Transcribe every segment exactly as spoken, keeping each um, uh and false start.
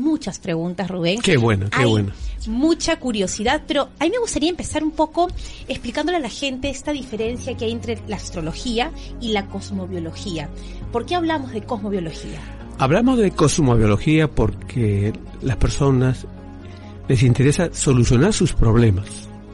muchas preguntas, Rubén. Qué bueno, qué hay bueno. Mucha curiosidad, pero a mí me gustaría empezar un poco explicándole a la gente esta diferencia que hay entre la astrología y la cosmobiología. ¿Por qué hablamos de cosmobiología? Hablamos de cosmobiología porque las personas les interesa solucionar sus problemas.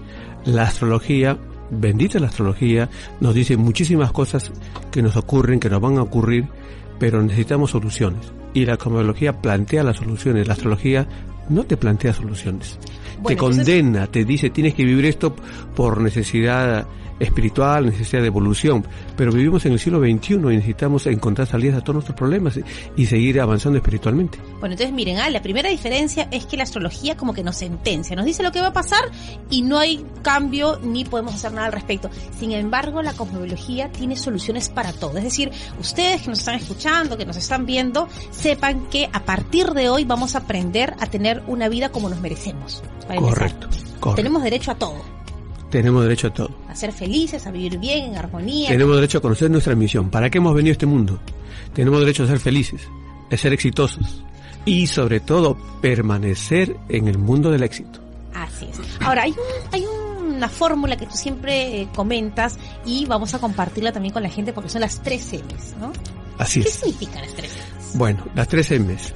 La astrología, bendita la astrología, nos dice muchísimas cosas que nos ocurren, que nos van a ocurrir, pero necesitamos soluciones. Y la cosmobiología plantea las soluciones. La astrología no te plantea soluciones. Bueno, te condena, entonces... te dice tienes que vivir esto por necesidad espiritual, necesidad de evolución, pero vivimos en el siglo veintiuno y necesitamos encontrar salidas a todos nuestros problemas y seguir avanzando espiritualmente. Bueno, entonces miren, ah, la primera diferencia es que la astrología como que nos sentencia, nos dice lo que va a pasar y no hay cambio ni podemos hacer nada al respecto. Sin embargo, la cosmobiología tiene soluciones para todo, es decir, ustedes que nos están escuchando, que nos están viendo, sepan que a partir de hoy vamos a aprender a tener una vida como nos merecemos. Correcto, correcto. Tenemos derecho a todo. Tenemos derecho a todo. A ser felices, a vivir bien, en armonía. Tenemos derecho a conocer nuestra misión. ¿Para qué hemos venido a este mundo? Tenemos derecho a ser felices, a ser exitosos y sobre todo permanecer en el mundo del éxito. Así es. Ahora, hay, un, hay una fórmula que tú siempre eh, comentas y vamos a compartirla también con la gente porque son las tres M's, ¿no? Así ¿Qué es. ¿Qué significan las tres M's? Bueno, las tres M's.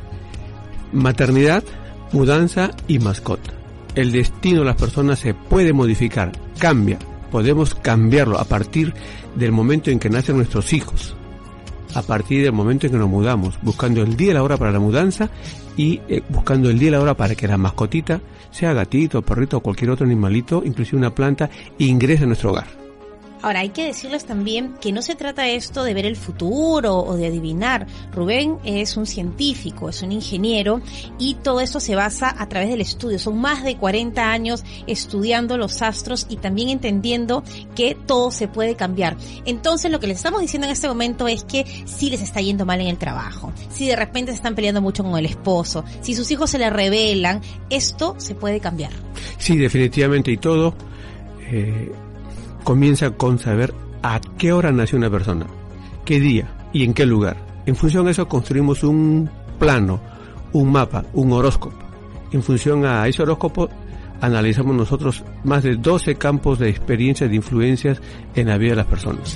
Maternidad, mudanza y mascota. El destino de las personas se puede modificar, cambia, podemos cambiarlo a partir del momento en que nacen nuestros hijos, a partir del momento en que nos mudamos, buscando el día y la hora para la mudanza y eh, buscando el día y la hora para que la mascotita, sea gatito, perrito o cualquier otro animalito, inclusive una planta, ingrese a nuestro hogar. Ahora, hay que decirles también que no se trata esto de ver el futuro o de adivinar. Rubén es un científico, es un ingeniero y todo esto se basa a través del estudio. Son más de cuarenta años estudiando los astros y también entendiendo que todo se puede cambiar. Entonces, lo que les estamos diciendo en este momento es que si les está yendo mal en el trabajo, si de repente se están peleando mucho con el esposo, si sus hijos se les rebelan, esto se puede cambiar. Sí, definitivamente, y todo... Eh... comienza con saber a qué hora nació una persona, qué día y en qué lugar. En función de eso construimos un plano, un mapa, un horóscopo. En función a ese horóscopo analizamos nosotros más de doce campos de experiencias, de influencias en la vida de las personas.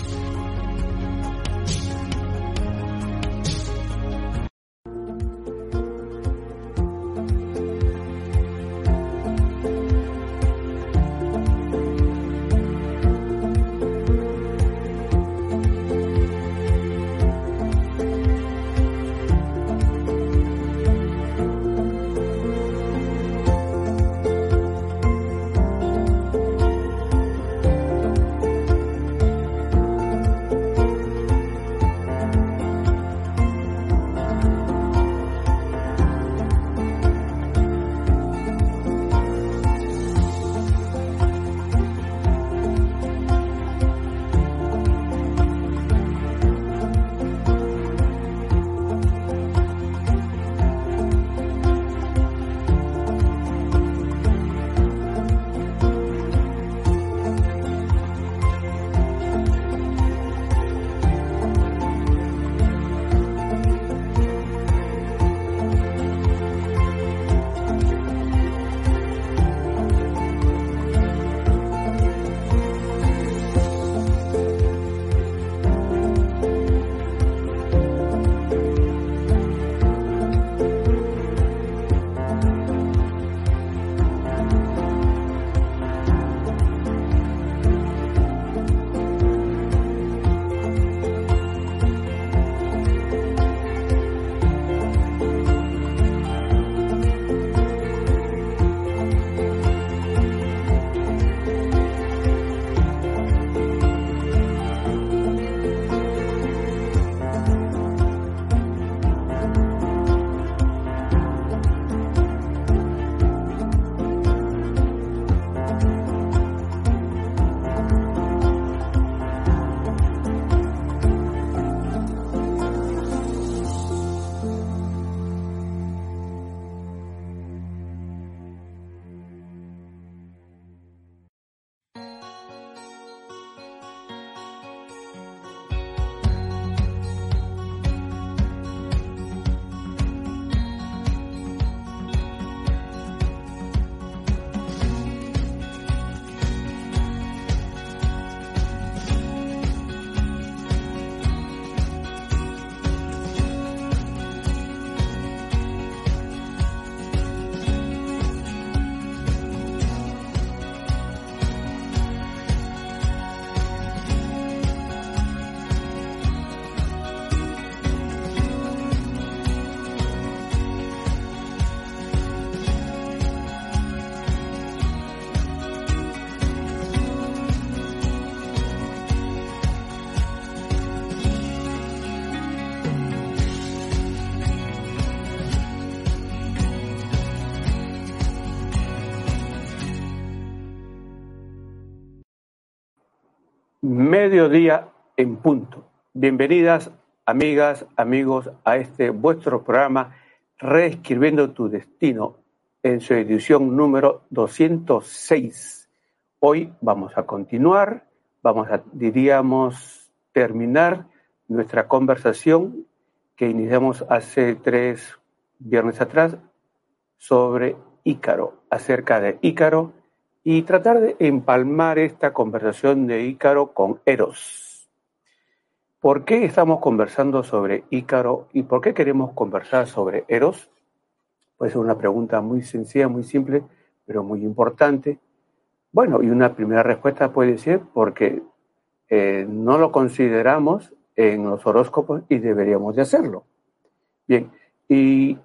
Mediodía en punto. Bienvenidas, amigas, amigos, a este vuestro programa Reescribiendo tu Destino, en su edición número doscientos seis. Hoy vamos a continuar, vamos a, diríamos, terminar nuestra conversación que iniciamos hace tres viernes atrás sobre Ícaro, acerca de Ícaro, y tratar de empalmar esta conversación de Ícaro con Eros. ¿Por qué estamos conversando sobre Ícaro y por qué queremos conversar sobre Eros? Puede ser una pregunta muy sencilla, muy simple, pero muy importante. Bueno, y una primera respuesta puede ser porque eh, no lo consideramos en los horóscopos y deberíamos de hacerlo. Bien, y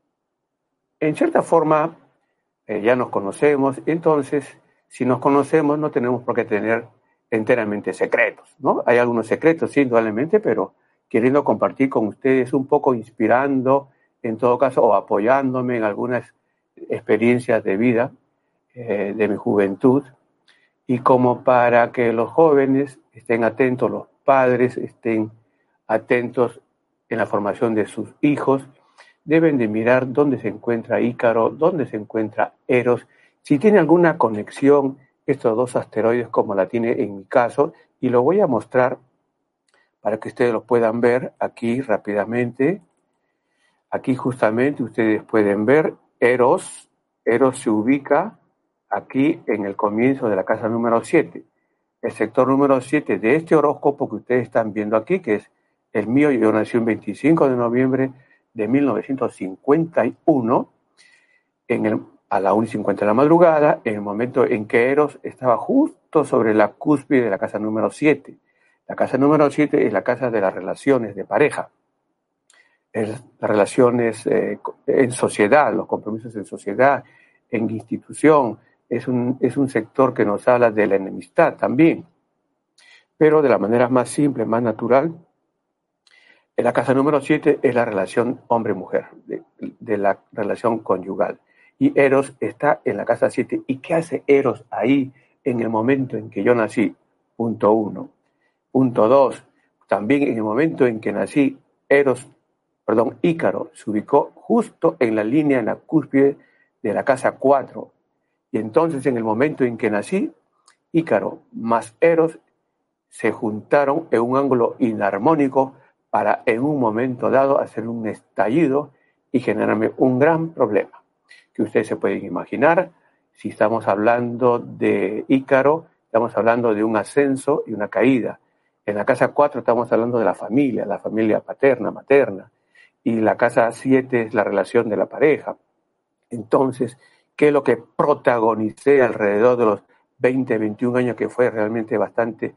en cierta forma eh, ya nos conocemos, entonces si nos conocemos no tenemos por qué tener enteramente secretos, ¿no? Hay algunos secretos, sí, indudablemente, pero queriendo compartir con ustedes un poco, inspirando, en todo caso, o apoyándome en algunas experiencias de vida eh, de mi juventud, y como para que los jóvenes estén atentos, los padres estén atentos en la formación de sus hijos, deben de mirar dónde se encuentra Ícaro, dónde se encuentra Eros, si tiene alguna conexión estos dos asteroides como la tiene en mi caso, y lo voy a mostrar para que ustedes lo puedan ver aquí rápidamente. Aquí justamente ustedes pueden ver Eros. Eros se ubica aquí en el comienzo de la casa número siete. El sector número siete de este horóscopo que ustedes están viendo aquí, que es el mío, yo nací el veinticinco de noviembre de mil novecientos cincuenta y uno, en el, a la una y cincuenta de la madrugada, en el momento en que Eros estaba justo sobre la cúspide de la casa número siete. La casa número siete es la casa de las relaciones de pareja, es las relaciones eh, en sociedad, los compromisos en sociedad, en institución. Es un, es un sector que nos habla de la enemistad también, pero de la manera más simple, más natural. En la casa número siete es la relación hombre-mujer, de, de la relación conyugal. Y Eros está en la casa siete. ¿Y qué hace Eros ahí en el momento en que yo nací? Punto uno. Punto dos. También en el momento en que nací, Eros, perdón, Ícaro se ubicó justo en la línea, en la cúspide de la casa cuatro. Y entonces en el momento en que nací, Ícaro más Eros se juntaron en un ángulo inarmónico para en un momento dado hacer un estallido y generarme un gran problema, que ustedes se pueden imaginar. Si estamos hablando de Ícaro, estamos hablando de un ascenso y una caída. En la casa cuatro estamos hablando de la familia, la familia paterna, materna, y la casa siete es la relación de la pareja. Entonces, ¿qué es lo que protagonicé alrededor de los veinte, veintiún años, que fue realmente bastante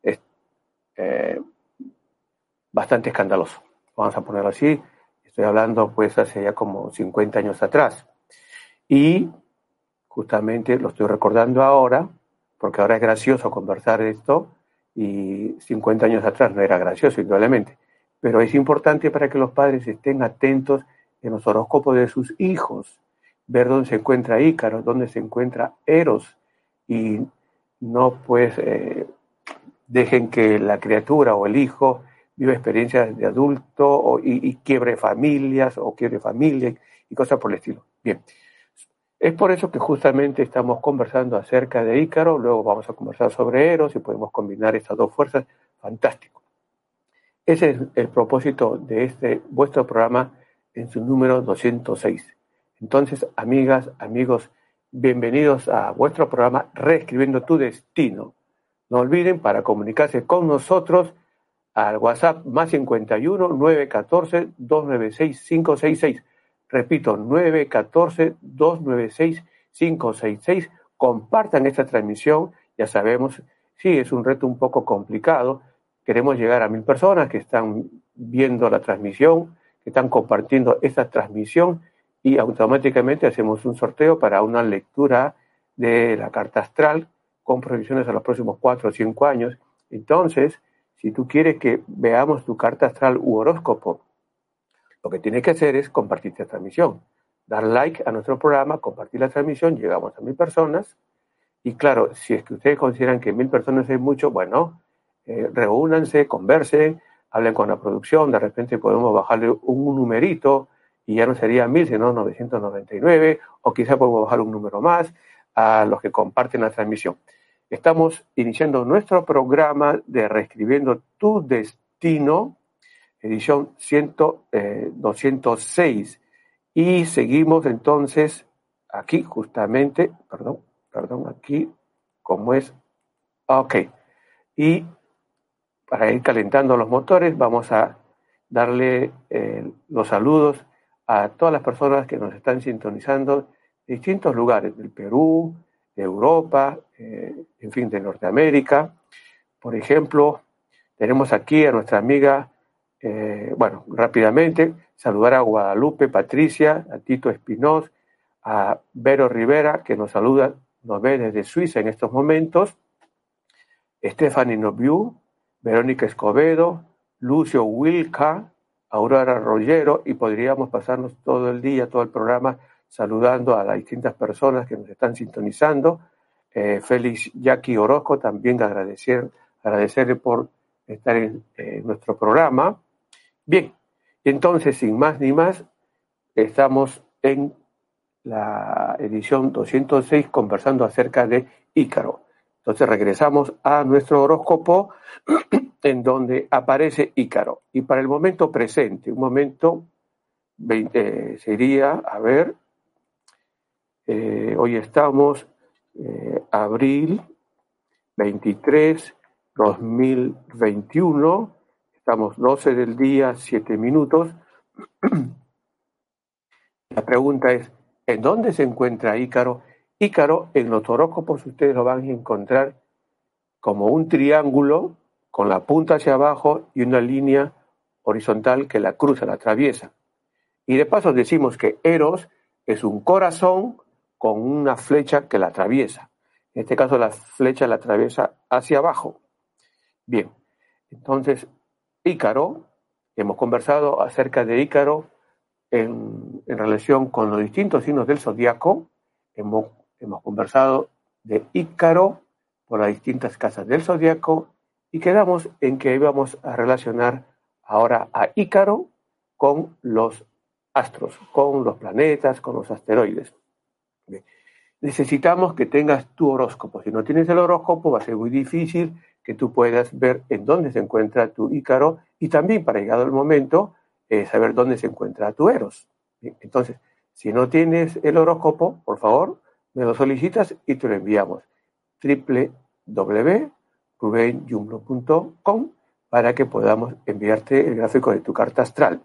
eh, bastante escandaloso? Vamos a ponerlo así. Estoy hablando pues hace ya como cincuenta años atrás. Y justamente lo estoy recordando ahora, porque ahora es gracioso conversar esto, y cincuenta años atrás no era gracioso, indudablemente. Pero es importante para que los padres estén atentos en los horóscopos de sus hijos, ver dónde se encuentra Ícaro, dónde se encuentra Eros, y no pues eh, dejen que la criatura o el hijo vive experiencias de adulto o, y, y quiebre familias o quiebre familia y cosas por el estilo. Bien, es por eso que justamente estamos conversando acerca de Ícaro, luego vamos a conversar sobre Eros y podemos combinar estas dos fuerzas. Fantástico. Ese es el propósito de este vuestro programa en su número doscientos seis. Entonces, amigas, amigos, bienvenidos a vuestro programa Reescribiendo tu Destino. No olviden, para comunicarse con nosotros, al WhatsApp más cincuenta y uno, nueve uno cuatro, dos nueve seis, cinco seis seis. Repito, nueve uno cuatro, dos nueve seis, cinco seis seis. Compartan esta transmisión. Ya sabemos, sí, es un reto un poco complicado. Queremos llegar a mil personas que están viendo la transmisión, que están compartiendo esta transmisión, y automáticamente hacemos un sorteo para una lectura de la carta astral con proyecciones a los próximos cuatro o cinco años. Entonces, si tú quieres que veamos tu carta astral u horóscopo, lo que tienes que hacer es compartir esta transmisión, dar like a nuestro programa, compartir la transmisión, llegamos a mil personas. Y claro, si es que ustedes consideran que mil personas es mucho, bueno, eh, reúnanse, conversen, hablen con la producción, de repente podemos bajarle un numerito y ya no sería mil, sino novecientos noventa y nueve, o quizá podemos bajar un número más a los que comparten la transmisión. Estamos iniciando nuestro programa de Reescribiendo tu Destino, edición cien, eh, doscientos seis, y seguimos entonces aquí justamente, perdón, perdón, aquí, como es, ok, y para ir calentando los motores vamos a darle eh, los saludos a todas las personas que nos están sintonizando de distintos lugares, del Perú, de Europa, eh, en fin, de Norteamérica. Por ejemplo, tenemos aquí a nuestra amiga, eh, bueno, rápidamente, saludar a Guadalupe Patricia, a Tito Espinoz, a Vero Rivera, que nos saluda, nos ve desde Suiza en estos momentos, Stephanie Noviu, Verónica Escobedo, Lucio Wilca, Aurora Rollero, y podríamos pasarnos todo el día, todo el programa, saludando a las distintas personas que nos están sintonizando. Eh, Félix Jackie Orozco, también agradecer, agradecerle por estar en eh, nuestro programa. Bien, entonces, sin más ni más, estamos en la edición doscientos seis conversando acerca de Ícaro. Entonces regresamos a nuestro horóscopo en donde aparece Ícaro. Y para el momento presente, un momento veinte, sería, a ver, eh, hoy estamos eh, abril veintitrés, dos mil veintiuno, estamos doce del día, siete minutos. La pregunta es, ¿en dónde se encuentra Ícaro? Ícaro, en los horóscopos ustedes lo van a encontrar como un triángulo con la punta hacia abajo y una línea horizontal que la cruza, la atraviesa. Y de paso decimos que Eros es un corazón con una flecha que la atraviesa. En este caso la flecha la atraviesa hacia abajo. Bien, entonces Ícaro, hemos conversado acerca de Ícaro en, en relación con los distintos signos del zodiaco. Hemos, hemos conversado de Ícaro por las distintas casas del zodiaco y quedamos en que íbamos a relacionar ahora a Ícaro con los astros, con los planetas, con los asteroides. Bien. Necesitamos que tengas tu horóscopo. Si no tienes el horóscopo, va a ser muy difícil que tú puedas ver en dónde se encuentra tu Ícaro y también, para llegado el momento, eh, saber dónde se encuentra tu Eros. Bien. Entonces, si no tienes el horóscopo, por favor, me lo solicitas y te lo enviamos. doble u doble u doble u punto ruben yumblo punto com para que podamos enviarte el gráfico de tu carta astral.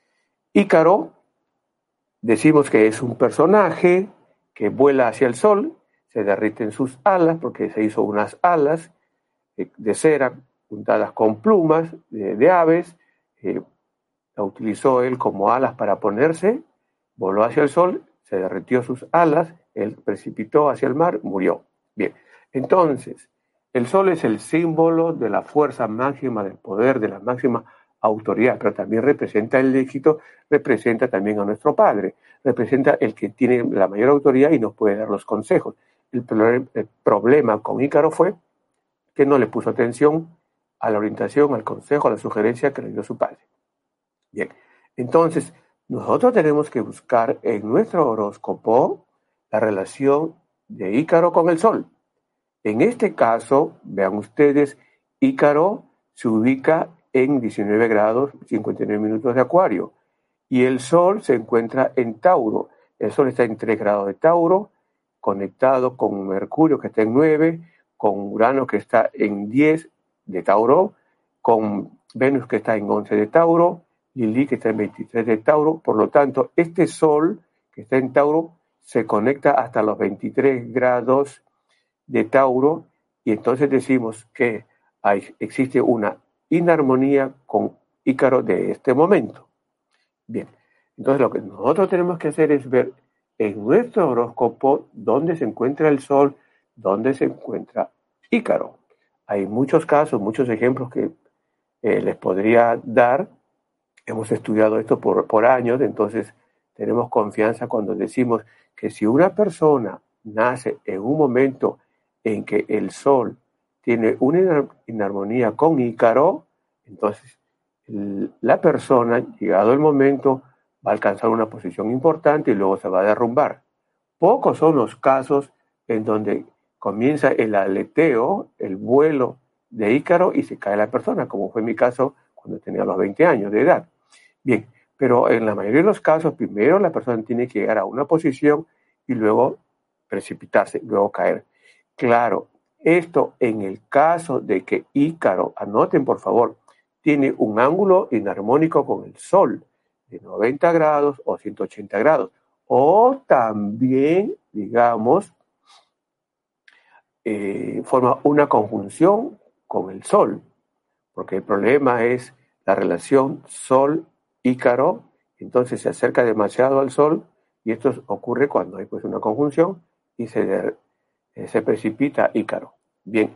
Ícaro, decimos que es un personaje que vuela hacia el sol, se derriten sus alas porque se hizo unas alas de cera puntadas con plumas de, de aves, eh, la utilizó él como alas para ponerse, voló hacia el sol, se derritió sus alas, él precipitó hacia el mar, murió. Bien, entonces, el sol es el símbolo de la fuerza máxima, del poder, de la máxima autoridad, pero también representa el éxito, representa también a nuestro Padre, representa el que tiene la mayor autoridad y nos puede dar los consejos. El, el problema con Ícaro fue que no le puso atención a la orientación, al consejo, a la sugerencia que le dio su padre. Bien, entonces nosotros tenemos que buscar en nuestro horóscopo la relación de Ícaro con el Sol. En este caso, vean ustedes, Ícaro se ubica en diecinueve grados cincuenta y nueve minutos de Acuario y el Sol se encuentra en Tauro. El Sol está en tres grados de Tauro, conectado con Mercurio que está en nueve, con Urano que está en diez de Tauro, con Venus que está en once de Tauro, Lilith que está en veintitrés de Tauro. Por lo tanto, este Sol que está en Tauro se conecta hasta los veintitrés grados de Tauro y entonces decimos que hay, existe una inarmonía con Ícaro de este momento. Bien, entonces lo que nosotros tenemos que hacer es ver en nuestro horóscopo dónde se encuentra el Sol, dónde se encuentra Ícaro. Hay muchos casos, muchos ejemplos que eh, les podría dar. Hemos estudiado esto por, por años, entonces tenemos confianza cuando decimos que si una persona nace en un momento en que el Sol tiene una inarmonía con Ícaro, entonces la persona, llegado el momento, va a alcanzar una posición importante y luego se va a derrumbar. Pocos son los casos en donde comienza el aleteo, el vuelo de Ícaro y se cae la persona, como fue mi caso cuando tenía los veinte años de edad. Bien, pero en la mayoría de los casos, primero la persona tiene que llegar a una posición y luego precipitarse, luego caer. Claro, esto en el caso de que Ícaro, anoten por favor, tiene un ángulo inarmónico con el Sol de noventa grados o ciento ochenta grados. O también, digamos, eh, forma una conjunción con el Sol, porque el problema es la relación Sol-Ícaro, entonces se acerca demasiado al Sol y esto ocurre cuando hay pues una conjunción y se, de, eh, se precipita Ícaro. Bien,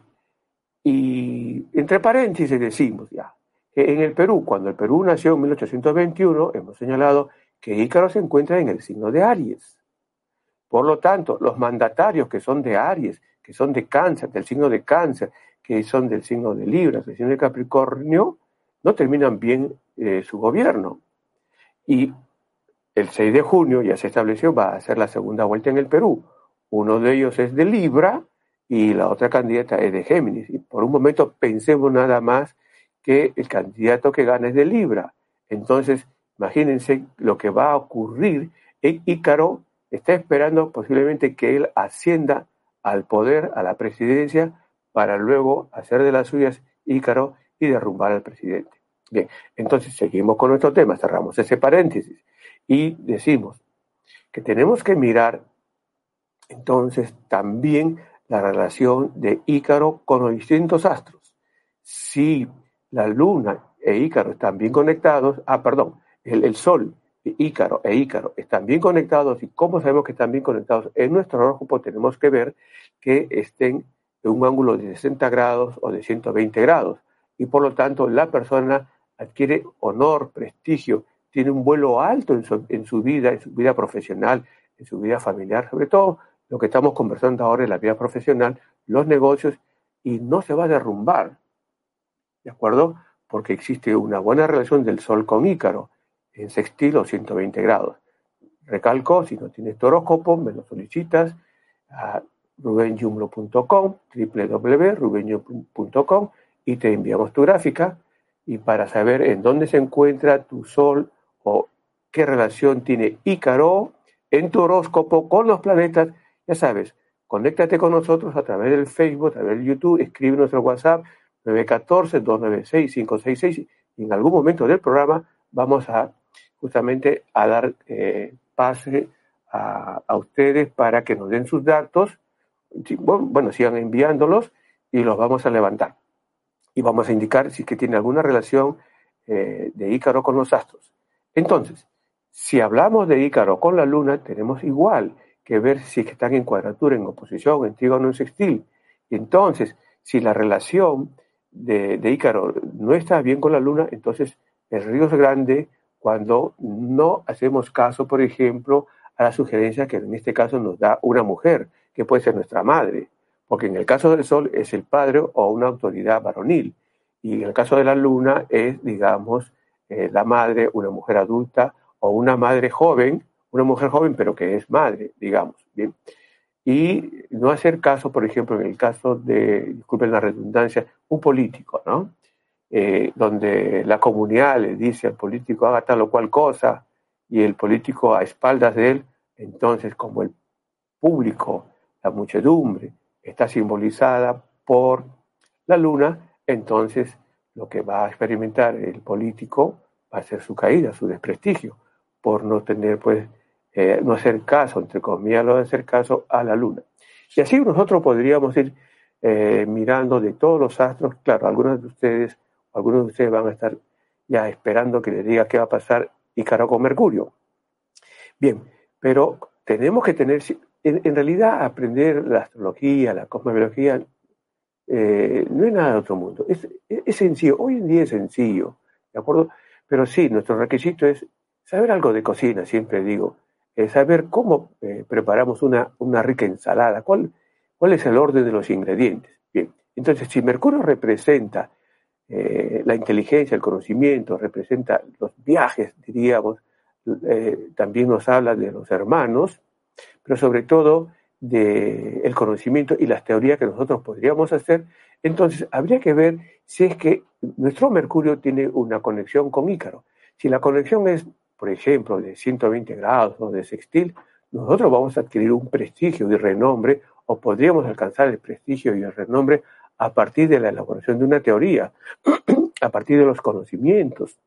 y entre paréntesis decimos ya, que en el Perú, cuando el Perú nació en mil ochocientos veintiuno, hemos señalado que Ícaro se encuentra en el signo de Aries. Por lo tanto, los mandatarios que son de Aries, que son de Cáncer, del signo de Cáncer, que son del signo de Libra, del signo de Capricornio, no terminan bien eh, su gobierno. Y el seis de junio ya se estableció, va a hacer la segunda vuelta en el Perú. Uno de ellos es de Libra y la otra candidata es de Géminis. Y por un momento pensemos nada más que el candidato que gana es de Libra. Entonces, imagínense lo que va a ocurrir. En Ícaro está esperando posiblemente que él ascienda al poder, a la presidencia, para luego hacer de las suyas Ícaro y derrumbar al presidente. Bien, entonces seguimos con nuestro tema, cerramos ese paréntesis y decimos que tenemos que mirar entonces también la relación de Ícaro con los distintos astros. Si la Luna e Ícaro están bien conectados, ah, perdón, el, el Sol, Ícaro e Ícaro están bien conectados, y cómo sabemos que están bien conectados, en nuestro horóscopo tenemos que ver que estén en un ángulo de sesenta grados o de ciento veinte grados, y por lo tanto la persona adquiere honor, prestigio, tiene un vuelo alto en su, en su vida, en su vida profesional, en su vida familiar, sobre todo lo que estamos conversando ahora en la vida profesional, los negocios, y no se va a derrumbar, ¿de acuerdo? Porque existe una buena relación del Sol con Ícaro, en sextil o ciento veinte grados. Recalco, si no tienes tu horóscopo, me lo solicitas a ruben yumlo punto com, doble u doble u doble u punto ruben yumlo punto com, y te enviamos tu gráfica, y para saber en dónde se encuentra tu Sol o qué relación tiene Ícaro en tu horóscopo con los planetas, ya sabes, conéctate con nosotros a través del Facebook, a través del YouTube, escribe nuestro WhatsApp nueve uno cuatro, dos nueve seis, cinco seis seis, y en algún momento del programa vamos a justamente a dar eh, pase a, a ustedes para que nos den sus datos, bueno, bueno, sigan enviándolos y los vamos a levantar. Y vamos a indicar si es que tiene alguna relación eh, de Ícaro con los astros. Entonces, si hablamos de Ícaro con la Luna, tenemos igual que ver si es que están en cuadratura, en oposición, en trígono, en sextil. Y entonces, si la relación de, de Ícaro no está bien con la Luna, entonces el riesgo es grande cuando no hacemos caso, por ejemplo, a la sugerencia que en este caso nos da una mujer, que puede ser nuestra madre, porque en el caso del Sol es el padre o una autoridad varonil, y en el caso de la Luna es, digamos, eh, la madre, una mujer adulta o una madre joven, una mujer joven pero que es madre, digamos, bien. Y no hacer caso, por ejemplo, en el caso de, disculpen la redundancia, un político, ¿no? Eh, donde la comunidad le dice al político haga tal o cual cosa y el político a espaldas de él, entonces como el público, la muchedumbre, está simbolizada por la Luna, entonces lo que va a experimentar el político va a ser su caída, su desprestigio, por no tener, pues, eh, no hacer caso, entre comillas, no hacer caso a la Luna. Y así nosotros podríamos ir eh, mirando de todos los astros. Claro, algunos de ustedes, algunos de ustedes van a estar ya esperando que les diga qué va a pasar Ícaro con Mercurio. Bien, pero tenemos que tener, en, en realidad aprender la astrología, la cosmobiología, eh, no es nada de otro mundo. Es, es, es sencillo, hoy en día es sencillo, ¿de acuerdo? Pero sí, nuestro requisito es saber algo de cocina, siempre digo, eh, saber cómo eh, preparamos una, una rica ensalada, cuál, cuál es el orden de los ingredientes. Bien, Entonces, si Mercurio representa eh, la inteligencia, el conocimiento, representa los viajes, diríamos, eh, también nos habla de los hermanos, pero sobre todo del conocimiento y las teorías que nosotros podríamos hacer. Entonces, habría que ver si es que nuestro Mercurio tiene una conexión con Ícaro. Si la conexión es, por ejemplo, de ciento veinte grados o de sextil, nosotros vamos a adquirir un prestigio y renombre, o podríamos alcanzar el prestigio y el renombre a partir de la elaboración de una teoría, a partir de los conocimientos,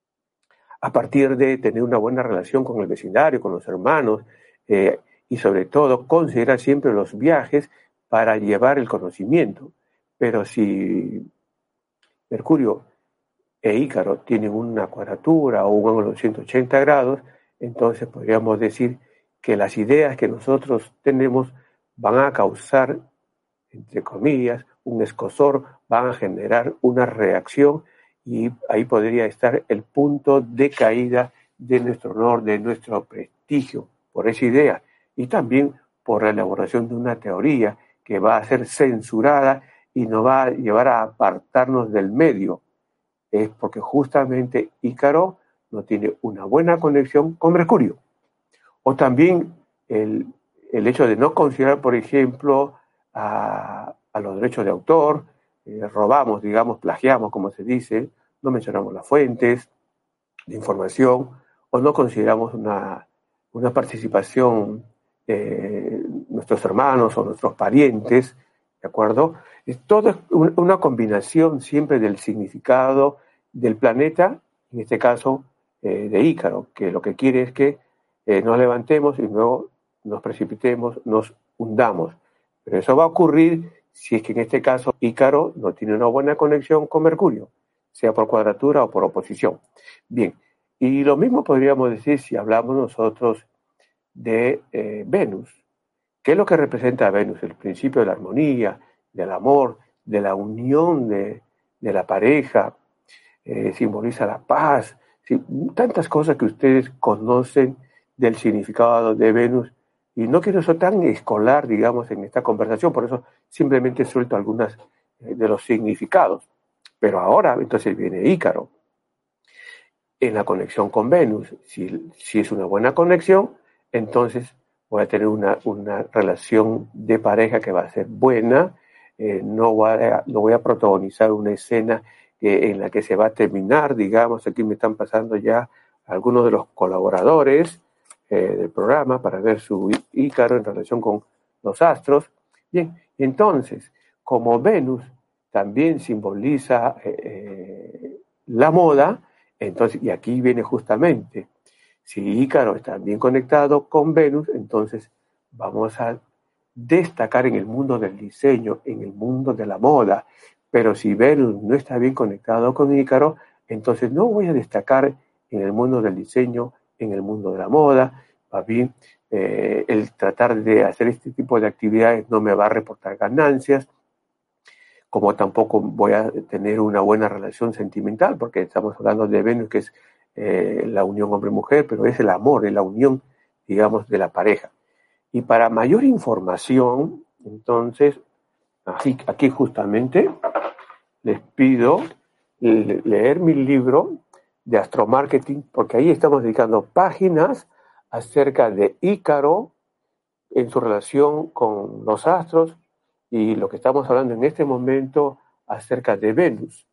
a partir de tener una buena relación con el vecindario, con los hermanos, eh, y sobre todo considerar siempre los viajes para llevar el conocimiento. Pero si Mercurio e Ícaro tienen una cuadratura o un ángulo de ciento ochenta grados, entonces podríamos decir que las ideas que nosotros tenemos van a causar, entre comillas, un escozor, van a generar una reacción, y ahí podría estar el punto de caída de nuestro honor, de nuestro prestigio, por esa idea, y también por la elaboración de una teoría que va a ser censurada y nos va a llevar a apartarnos del medio. Es porque justamente Ícaro no tiene una buena conexión con Mercurio. O también el, el hecho de no considerar, por ejemplo, a, a los derechos de autor, eh, robamos, digamos, plagiamos, como se dice, no mencionamos las fuentes de información, o no consideramos una, una participación de nuestros hermanos o nuestros parientes, ¿de acuerdo? Es todo es una combinación siempre del significado del planeta, en este caso eh, de Ícaro, que lo que quiere es que eh, nos levantemos y luego nos precipitemos, nos hundamos. Pero eso va a ocurrir si es que en este caso Ícaro no tiene una buena conexión con Mercurio, sea por cuadratura o por oposición. Bien, y lo mismo podríamos decir si hablamos nosotros de eh, Venus. ¿Qué es lo que representa a Venus? El principio de la armonía, del amor, de la unión de, de la pareja, eh, simboliza la paz, sí, tantas cosas que ustedes conocen del significado de Venus, y no quiero ser tan escolar, digamos, en esta conversación, por eso simplemente suelto algunas eh, de los significados. Pero ahora, entonces viene Ícaro, en la conexión con Venus. Si, si es una buena conexión, entonces voy a tener una, una relación de pareja que va a ser buena, eh, no, voy a, no voy a protagonizar una escena que, en la que se va a terminar, digamos, aquí me están pasando ya algunos de los colaboradores eh, del programa para ver su Ícaro en relación con los astros. Bien, entonces, como Venus también simboliza eh, eh, la moda, entonces, y aquí viene justamente, si Ícaro está bien conectado con Venus, entonces vamos a destacar en el mundo del diseño, en el mundo de la moda. Pero si Venus no está bien conectado con Ícaro, entonces no voy a destacar en el mundo del diseño, en el mundo de la moda. Más bien, eh, el tratar de hacer este tipo de actividades no me va a reportar ganancias, como tampoco voy a tener una buena relación sentimental, porque estamos hablando de Venus, que es eh, la unión hombre-mujer, pero es el amor, es la unión, digamos, de la pareja. Y para mayor información, entonces, aquí, aquí justamente les pido leer mi libro de astromarketing, porque ahí estamos dedicando páginas acerca de Ícaro en su relación con los astros, y lo que estamos hablando en este momento acerca de Venus.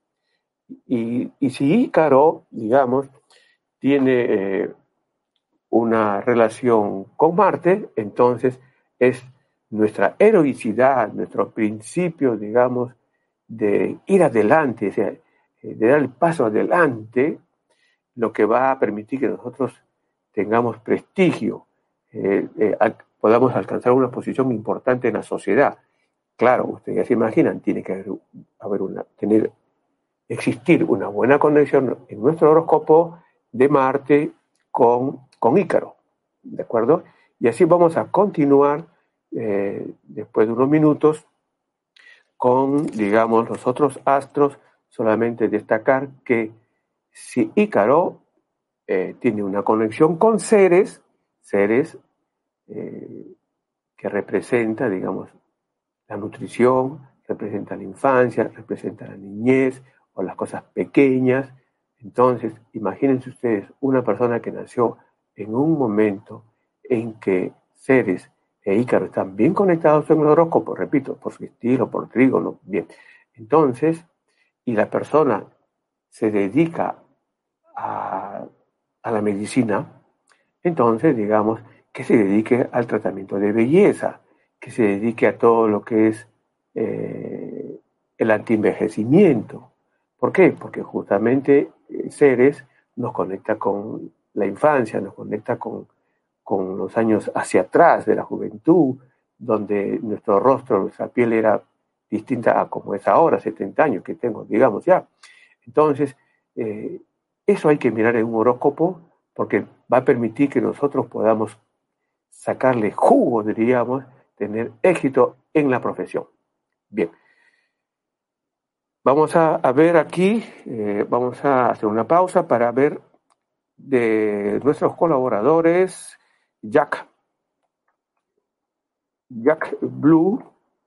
Y, y si Ícaro, digamos, tiene eh, una relación con Marte, entonces es nuestra heroicidad, nuestro principio, digamos, de ir adelante, o sea, de dar el paso adelante, lo que va a permitir que nosotros tengamos prestigio, eh, eh, al, podamos alcanzar una posición importante en la sociedad. Claro, ustedes ya se imaginan, tiene que haber, haber una, tener, existir una buena conexión en nuestro horóscopo de Marte con, con Ícaro, ¿de acuerdo? Y así vamos a continuar eh, después de unos minutos con, digamos, los otros astros. Solamente destacar que si Ícaro eh, tiene una conexión con Ceres, Ceres eh, que representa, digamos, la nutrición, representa la infancia, representa la niñez o las cosas pequeñas. Entonces, imagínense ustedes una persona que nació en un momento en que Ceres e Ícaro están bien conectados en el horóscopo, repito, por su estilo, por trígono, bien. Entonces, y la persona se dedica a, a la medicina, entonces digamos que se dedique al tratamiento de belleza, que se dedique a todo lo que es eh, el antienvejecimiento. ¿Por qué? Porque justamente eh, Ceres nos conecta con la infancia, nos conecta con, con los años hacia atrás de la juventud, donde nuestro rostro, nuestra piel era distinta a como es ahora, setenta años que tengo, digamos ya. Entonces, eh, eso hay que mirar en un horóscopo porque va a permitir que nosotros podamos sacarle jugo, diríamos, tener éxito en la profesión. Bien. Vamos a, a ver aquí, eh, vamos a hacer una pausa para ver de nuestros colaboradores, Jack. Jack Blue.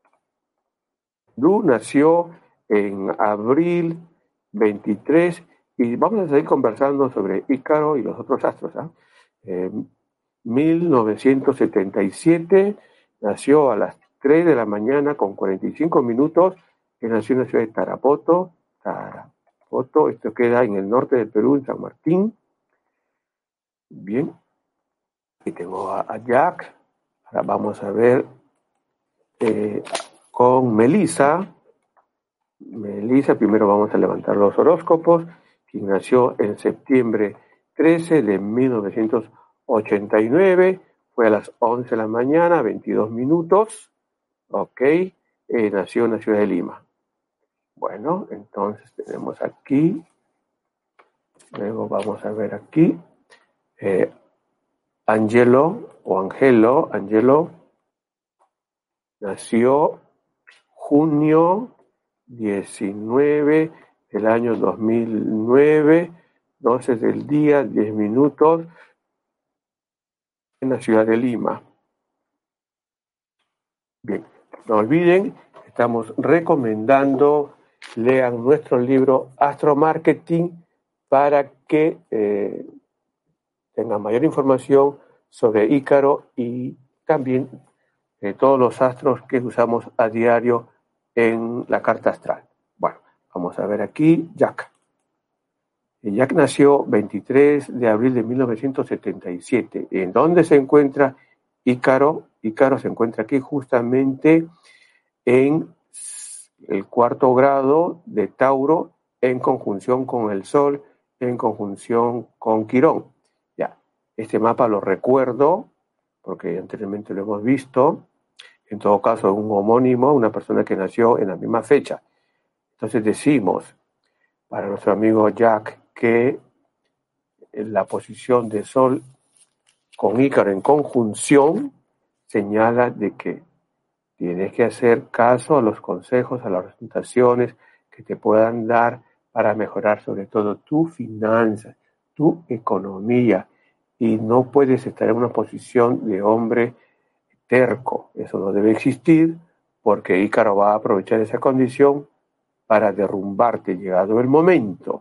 Blue nació en abril veintitrés y vamos a seguir conversando sobre Ícaro y los otros astros. ¿eh? Eh, mil novecientos setenta y siete, nació a las tres de la mañana con cuarenta y cinco minutos, que nació en la ciudad de Tarapoto. Tarapoto, esto queda en el norte del Perú, en San Martín. Bien, aquí tengo a, a Jack. Ahora vamos a ver eh, con Melissa. Melissa, primero vamos a levantar los horóscopos, quien nació en septiembre trece de mil novecientos ochenta y nueve, fue a las once de la mañana, veintidós minutos, ok, eh, nació en la ciudad de Lima. Bueno, entonces tenemos aquí, luego vamos a ver aquí, eh, Angelo o Angelo, Angelo, nació junio diecinueve del año dos mil nueve, doce del día, diez minutos, en la ciudad de Lima. Bien, no olviden, estamos recomendando, lean nuestro libro Astro Marketing para que eh, tengan mayor información sobre Ícaro y también eh, todos los astros que usamos a diario en la carta astral. Bueno, vamos a ver aquí, Jack. Jack nació veintitrés de abril de mil novecientos setenta y siete. ¿En dónde se encuentra Ícaro? Ícaro se encuentra aquí justamente en el cuarto grado de Tauro, en conjunción con el Sol, en conjunción con Quirón. Ya, este mapa lo recuerdo porque anteriormente lo hemos visto. En todo caso, un homónimo, una persona que nació en la misma fecha. Entonces decimos, para nuestro amigo Jack, que la posición de Sol con Ícaro en conjunción señala de que tienes que hacer caso a los consejos, a las orientaciones que te puedan dar para mejorar sobre todo tu finanzas, tu economía, y no puedes estar en una posición de hombre terco. Eso no debe existir porque Ícaro va a aprovechar esa condición para derrumbarte llegado el momento.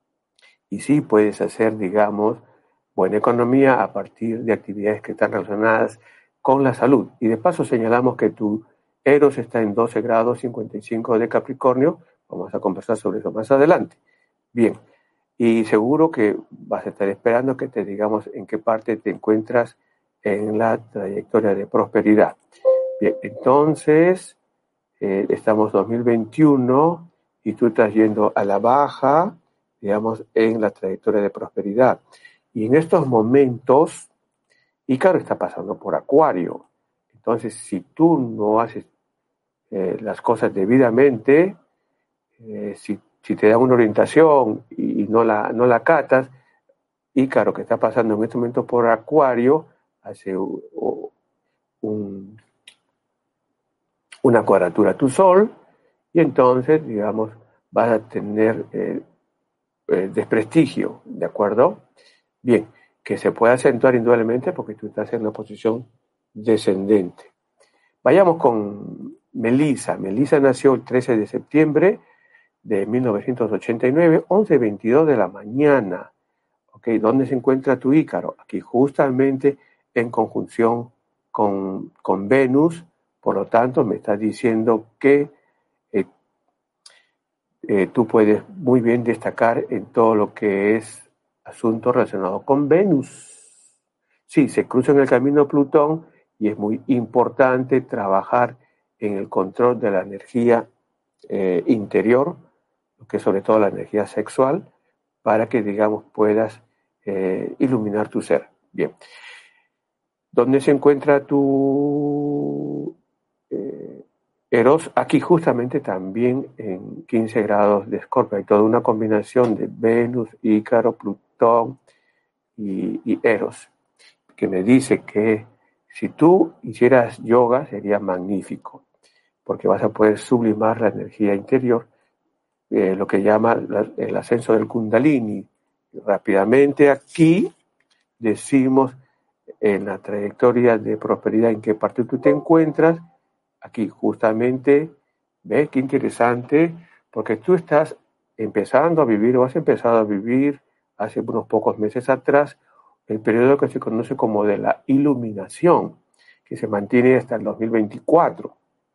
Y sí puedes hacer, digamos, buena economía a partir de actividades que están relacionadas con la salud. Y de paso señalamos que tu Eros está en doce grados cincuenta y cinco de Capricornio. Vamos a conversar sobre eso más adelante. Bien, y seguro que vas a estar esperando que te digamos en qué parte te encuentras en la trayectoria de prosperidad. Bien, entonces, eh, estamos dos mil veintiuno y tú estás yendo a la baja, digamos, en la trayectoria de prosperidad. Y en estos momentos, Ícaro está pasando por Acuario. Entonces, si tú no haces eh, las cosas debidamente, eh, si, si te dan una orientación y, y no la, no la acatas, Ícaro, que está pasando en este momento por Acuario, hace un, un, una cuadratura a tu Sol, y entonces, digamos, vas a tener eh, eh, desprestigio, ¿de acuerdo? Bien, que se puede acentuar indudablemente porque tú estás en una posición descendente. Vayamos con Melissa. Melissa nació el trece de septiembre de mil novecientos ochenta y nueve, once veintidós de la mañana. Okay, ¿dónde se encuentra tu Ícaro? Aquí justamente en conjunción con, con Venus, por lo tanto me está diciendo que eh, eh, tú puedes muy bien destacar en todo lo que es asunto relacionado con Venus. Sí, se cruza en el camino Plutón y es muy importante trabajar en el control de la energía eh, interior, que es sobre todo la energía sexual, para que, digamos, puedas eh, iluminar tu ser. Bien. ¿Dónde se encuentra tu eh, Eros? Aquí justamente también en quince grados de Escorpio. Hay toda una combinación de Venus, Ícaro, Plutón y, y Eros, que me dice que si tú hicieras yoga sería magnífico, porque vas a poder sublimar la energía interior, eh, lo que llama la, el ascenso del Kundalini. Rápidamente aquí decimos en la trayectoria de prosperidad en qué parte tú te encuentras. Aquí justamente, ¿ves qué interesante? Porque tú estás empezando a vivir o has empezado a vivir hace unos pocos meses atrás el periodo que se conoce como de la iluminación, que se mantiene hasta el dos mil veinticuatro.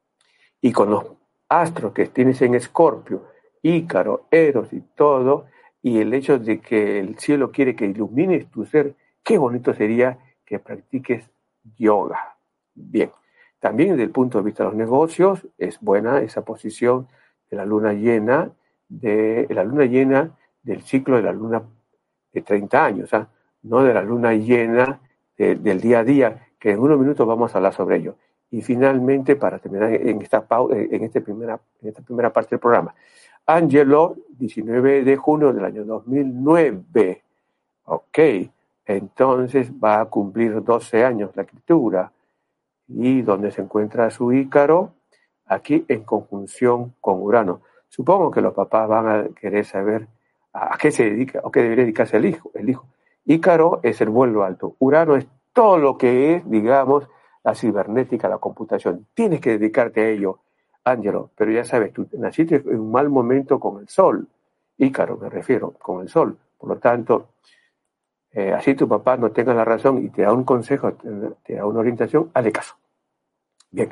Y con los astros que tienes en Escorpio, Ícaro, Eros y todo, y el hecho de que el cielo quiere que ilumines tu ser, qué bonito sería que practiques yoga. Bien, también desde el punto de vista de los negocios, es buena esa posición de la luna llena, de la luna llena del ciclo de la luna de treinta años, ¿eh? No de la luna llena de, del día a día, que en unos minutos vamos a hablar sobre ello. Y finalmente, para terminar en esta, en este primera, en esta primera parte del programa, Angelo, diecinueve de junio del año dos mil nueve. Ok, entonces va a cumplir doce años la criatura. ¿Y dónde se encuentra su Ícaro? Aquí en conjunción con Urano. Supongo que los papás van a querer saber a, a qué se dedica o qué debería dedicarse el hijo. El hijo. Ícaro es el vuelo alto. Urano es todo lo que es, digamos, la cibernética, la computación. Tienes que dedicarte a ello, Ángelo. Pero ya sabes, tú naciste en un mal momento con el Sol. Ícaro, me refiero, con el Sol. Por lo tanto, eh, así tu papá no tenga la razón y te da un consejo, te da una orientación, hazle caso. Bien.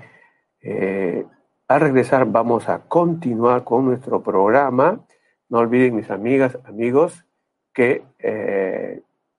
Eh, al regresar vamos a continuar con nuestro programa. No olviden, mis amigas, amigos, que eh,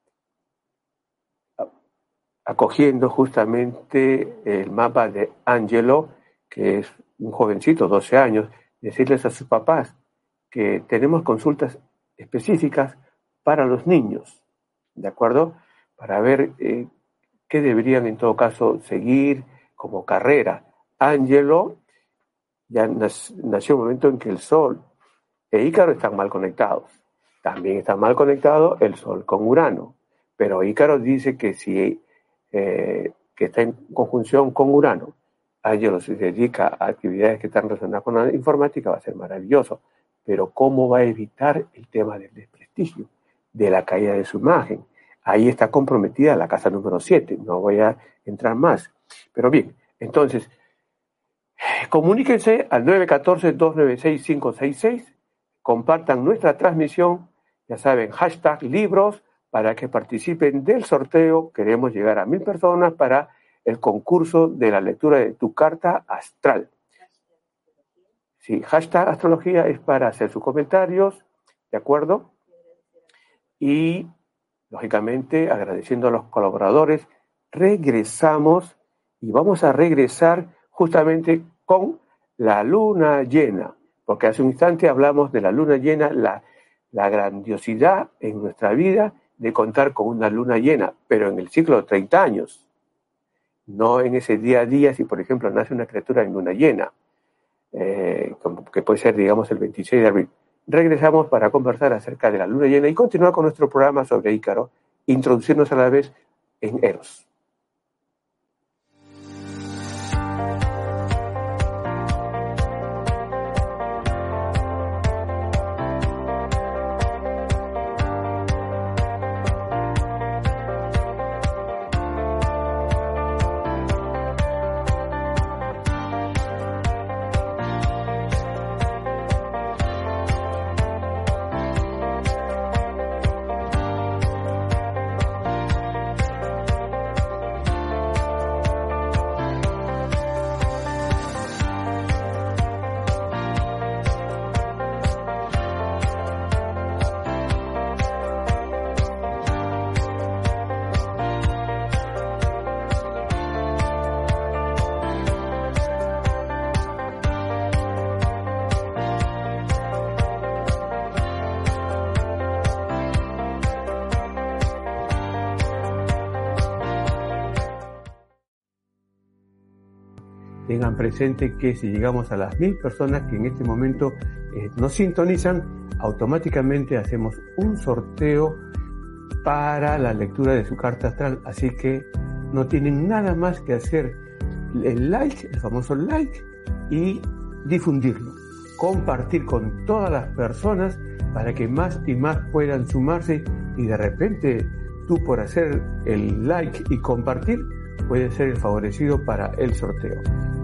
acogiendo justamente el mapa de Angelo, que es un jovencito, doce años, decirles a sus papás que tenemos consultas específicas para los niños, ¿de acuerdo? Para ver eh, qué deberían en todo caso seguir como carrera. Angelo ya nació en un momento en que el Sol e Ícaro están mal conectados. También está mal conectado el Sol con Urano. Pero Ícaro dice que si eh, que está en conjunción con Urano, Angelo se dedica a actividades que están relacionadas con la informática, va a ser maravilloso. Pero ¿cómo va a evitar el tema del desprestigio, de la caída de su imagen? Ahí está comprometida la casa número siete. No voy a entrar más. Pero bien, entonces, comuníquense al nueve uno cuatro, dos nueve seis, cinco seis seis. Compartan nuestra transmisión. Ya saben, hashtag libros para que participen del sorteo. Queremos llegar a mil personas para el concurso de la lectura de tu carta astral. Sí, hashtag astrología es para hacer sus comentarios, ¿de acuerdo? Y, lógicamente, agradeciendo a los colaboradores, regresamos y vamos a regresar justamente con la luna llena, porque hace un instante hablamos de la luna llena, la, la grandiosidad en nuestra vida de contar con una luna llena, pero en el ciclo de treinta años, no en ese día a día, si por ejemplo nace una criatura en luna llena, eh, que puede ser, digamos, el veintiséis de abril. Regresamos para conversar acerca de la luna llena y continuar con nuestro programa sobre Ícaro, introducirnos a la vez en Eros. tengan presente que si llegamos a las mil personas que en este momento eh, nos sintonizan, automáticamente hacemos un sorteo para la lectura de su carta astral. Así que no tienen nada más que hacer el like, el famoso like, y difundirlo, compartir con todas las personas para que más y más puedan sumarse, y de repente tú, por hacer el like y compartir, puedes ser el favorecido para el sorteo.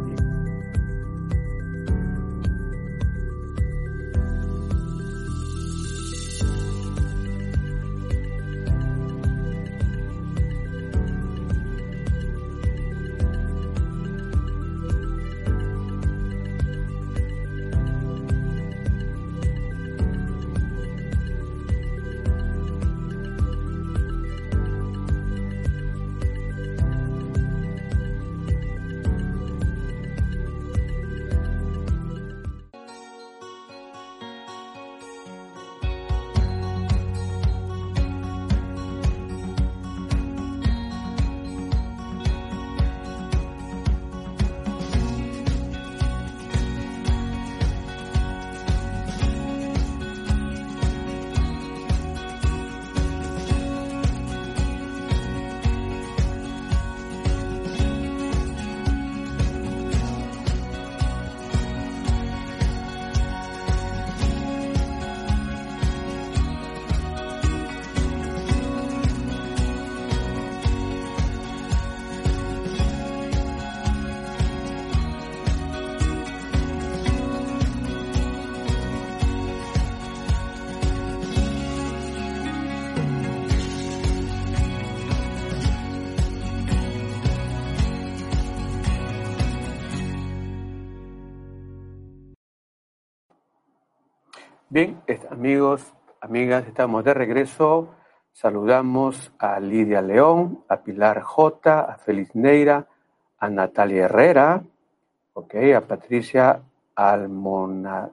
Bien, amigos, amigas, estamos de regreso. Saludamos a Lidia León, a Pilar J, a Félix Neira, a Natalia Herrera, okay, a Patricia Almonacid,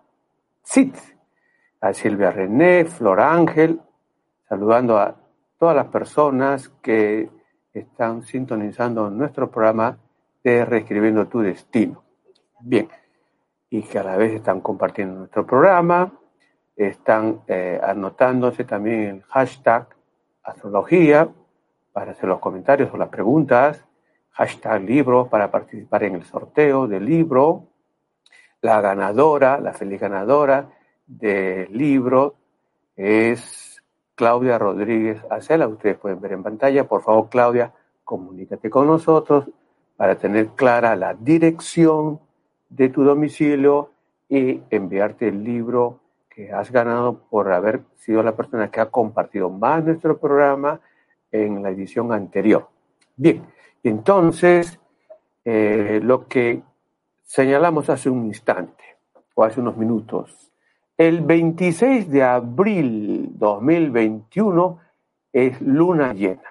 a Silvia René, Flor Ángel, saludando a todas las personas que están sintonizando nuestro programa de Reescribiendo tu Destino. Bien, y que a la vez están compartiendo nuestro programa. Están eh, anotándose también el hashtag astrología para hacer los comentarios o las preguntas, hashtag libro para participar en el sorteo del libro. La ganadora, la feliz ganadora del libro es Claudia Rodríguez Acela. Ustedes pueden ver en pantalla. Por favor, Claudia, comunícate con nosotros para tener clara la dirección de tu domicilio y enviarte el libro que has ganado por haber sido la persona que ha compartido más nuestro programa en la edición anterior. Bien, entonces, eh, lo que señalamos hace un instante, o hace unos minutos, el veintiséis de abril dos mil veintiuno es luna llena.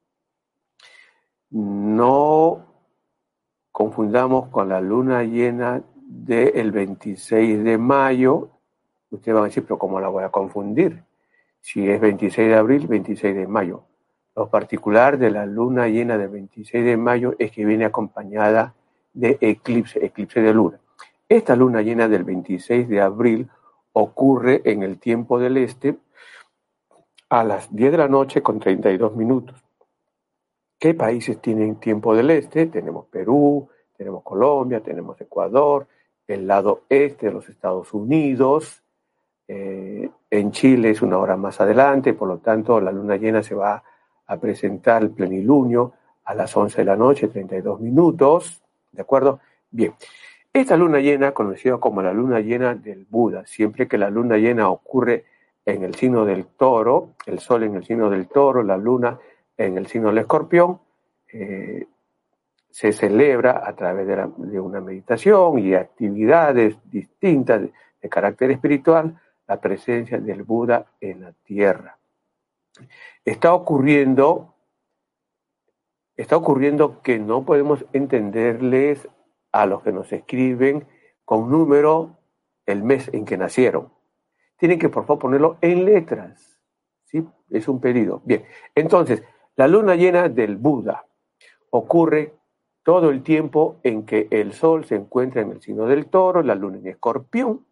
No confundamos con la luna llena del veintiséis de mayo. Ustedes van a decir, pero ¿cómo la voy a confundir? Si es veintiséis de abril, veintiséis de mayo. Lo particular de la luna llena del veintiséis de mayo es que viene acompañada de eclipse, eclipse de luna. Esta luna llena del veintiséis de abril ocurre en el tiempo del este a las diez de la noche con treinta y dos minutos. ¿Qué países tienen tiempo del este? Tenemos Perú, tenemos Colombia, tenemos Ecuador, el lado este de los Estados Unidos. Eh, en Chile es una hora más adelante, por lo tanto la luna llena se va a presentar el plenilunio a las once de la noche, treinta y dos minutos, ¿de acuerdo? Bien, esta luna llena, conocida como la luna llena del Buda, siempre que la luna llena ocurre en el signo del Toro, el sol en el signo del Toro, la luna en el signo del Escorpión, eh, se celebra a través de, la, de una meditación y actividades distintas de, de carácter espiritual, la presencia del Buda en la tierra. Está ocurriendo, está ocurriendo que no podemos entenderles a los que nos escriben con número el mes en que nacieron. Tienen que, por favor, ponerlo en letras. ¿Sí? Es un pedido. Bien, entonces, la luna llena del Buda ocurre todo el tiempo en que el Sol se encuentra en el signo del Toro, la Luna en Escorpión.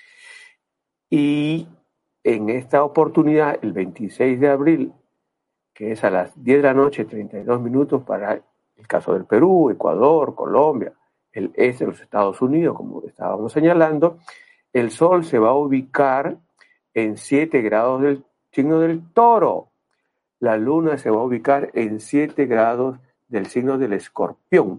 Y en esta oportunidad, el veintiséis de abril, que es a las diez de la noche, treinta y dos minutos para el caso del Perú, Ecuador, Colombia, el este de los Estados Unidos, como estábamos señalando, el Sol se va a ubicar en siete grados del signo del Toro. La Luna se va a ubicar en siete grados del signo del Escorpión.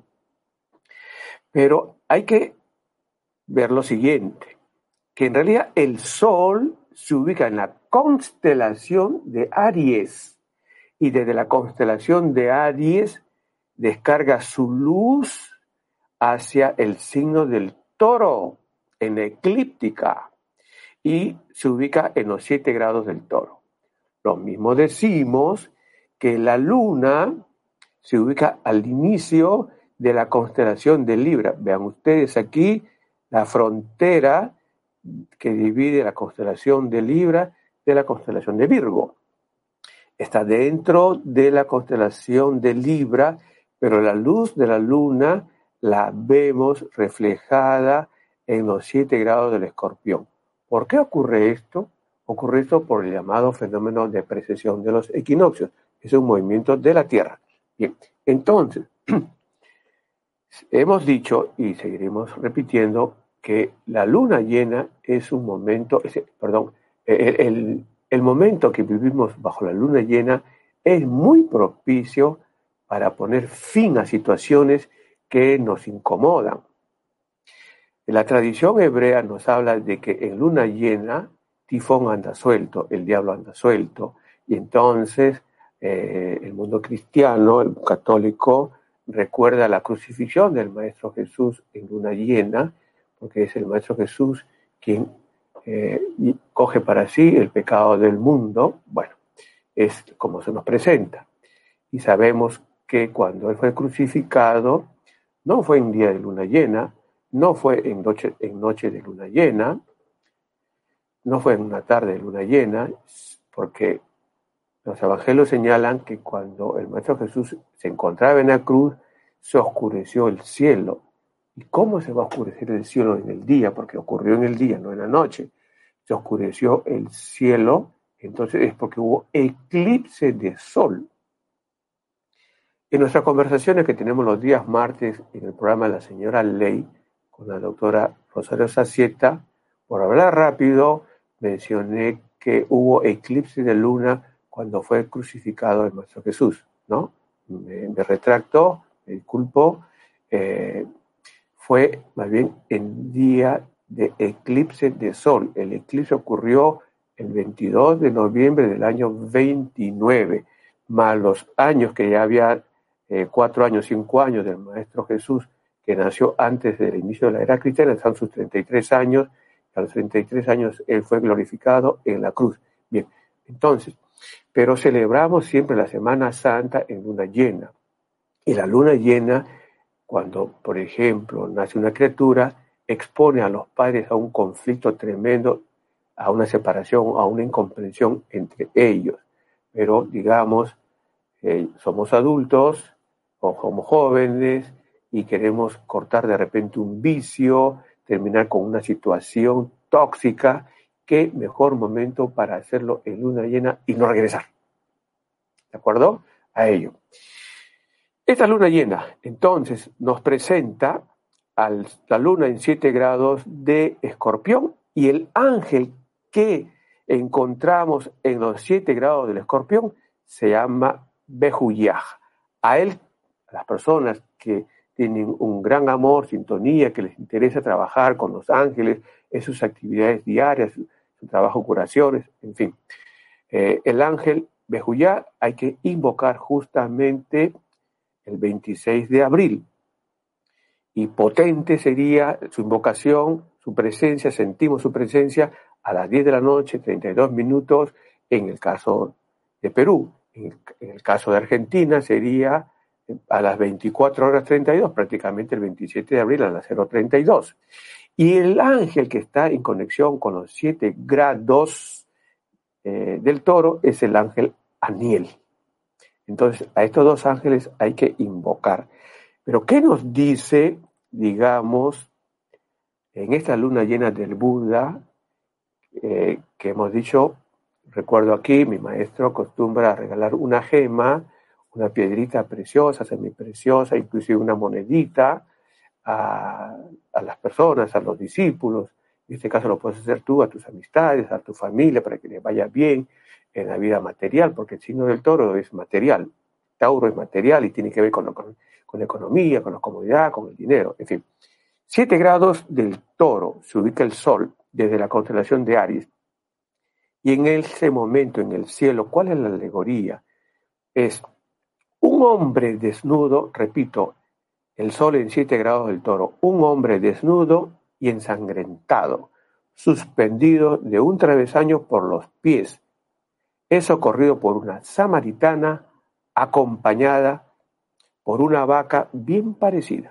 Pero hay que ver lo siguiente, que en realidad el Sol se ubica en la constelación de Aries, y desde la constelación de Aries descarga su luz hacia el signo del Toro, en la eclíptica, y se ubica en los siete grados del Toro. Lo mismo decimos que la Luna se ubica al inicio de la constelación de Libra. Vean ustedes aquí la frontera que divide la constelación de Libra de la constelación de Virgo. Está dentro de la constelación de Libra, pero la luz de la Luna la vemos reflejada en los siete grados del Escorpión. ¿Por qué ocurre esto? Ocurre esto por el llamado fenómeno de precesión de los equinoccios. Es un movimiento de la Tierra. Bien, entonces, hemos dicho y seguiremos repitiendo que la luna llena es un momento, es, perdón, el, el, el momento que vivimos bajo la luna llena es muy propicio para poner fin a situaciones que nos incomodan. La tradición hebrea nos habla de que en luna llena Tifón anda suelto, el diablo anda suelto, y entonces eh, el mundo cristiano, el católico, recuerda la crucifixión del Maestro Jesús en luna llena, porque es el Maestro Jesús quien eh, coge para sí el pecado del mundo. Bueno, es como se nos presenta. Y sabemos que cuando Él fue crucificado, no fue en día de luna llena, no fue en noche, en noche de luna llena, no fue en una tarde de luna llena, porque los evangelios señalan que cuando el Maestro Jesús se encontraba en la cruz, se oscureció el cielo. ¿Y cómo se va a oscurecer el cielo en el día? Porque ocurrió en el día, no en la noche. Se oscureció el cielo, entonces es porque hubo eclipse de sol. En nuestras conversaciones que tenemos los días martes en el programa La Señora Ley, con la doctora Rosario Sacieta, por hablar rápido, mencioné que hubo eclipse de luna cuando fue crucificado el Maestro Jesús, ¿no? Me, me retracto, me disculpo, eh, fue más bien en día de eclipse de sol. El eclipse ocurrió el veintidós de noviembre del año veintinueve, más los años que ya había, eh, cuatro años, cinco años del Maestro Jesús, que nació antes del inicio de la era cristiana, están sus treinta y tres años, a los treinta y tres años él fue glorificado en la cruz. Bien, entonces, pero celebramos siempre la Semana Santa en luna llena. Y la luna llena, cuando, por ejemplo, nace una criatura, expone a los padres a un conflicto tremendo, a una separación, a una incomprensión entre ellos. Pero, digamos, eh, somos adultos o somos jóvenes y queremos cortar de repente un vicio, terminar con una situación tóxica, qué mejor momento para hacerlo en luna llena y no regresar. ¿De acuerdo? A ello. Esta luna llena, entonces, nos presenta a la luna en siete grados de Escorpión y el ángel que encontramos en los siete grados del Escorpión se llama Behuyah. A él, a las personas que tienen un gran amor, sintonía, que les interesa trabajar con los ángeles en sus actividades diarias, su, su trabajo, curaciones, en fin. Eh, el ángel Behuyah hay que invocar justamente el veintiséis de abril. Y potente sería su invocación, su presencia, sentimos su presencia a las diez de la noche, treinta y dos minutos, en el caso de Perú. En el, en el caso de Argentina sería a las veinticuatro horas treinta y dos, prácticamente el veintisiete de abril a las cero treinta y dos. Y el ángel que está en conexión con los siete grados eh, del Toro es el ángel Aniel. Entonces, a estos dos ángeles hay que invocar. Pero ¿qué nos dice, digamos, en esta luna llena del Buda, eh, que hemos dicho, recuerdo aquí, mi maestro acostumbra a regalar una gema, una piedrita preciosa, semipreciosa, inclusive una monedita a, a las personas, a los discípulos. En este caso lo puedes hacer tú, a tus amistades, a tu familia, para que les vaya bien en la vida material, porque el signo del toro es material. Tauro es material y tiene que ver con, lo, con, con la economía, con la comodidad, con el dinero, en fin. Siete grados del toro se ubica el sol desde la constelación de Aries. Y en ese momento en el cielo, ¿cuál es la alegoría? Es un hombre desnudo, repito, el sol en siete grados del toro, un hombre desnudo y ensangrentado, suspendido de un travesaño por los pies, es socorrido por una samaritana acompañada por una vaca bien parecida.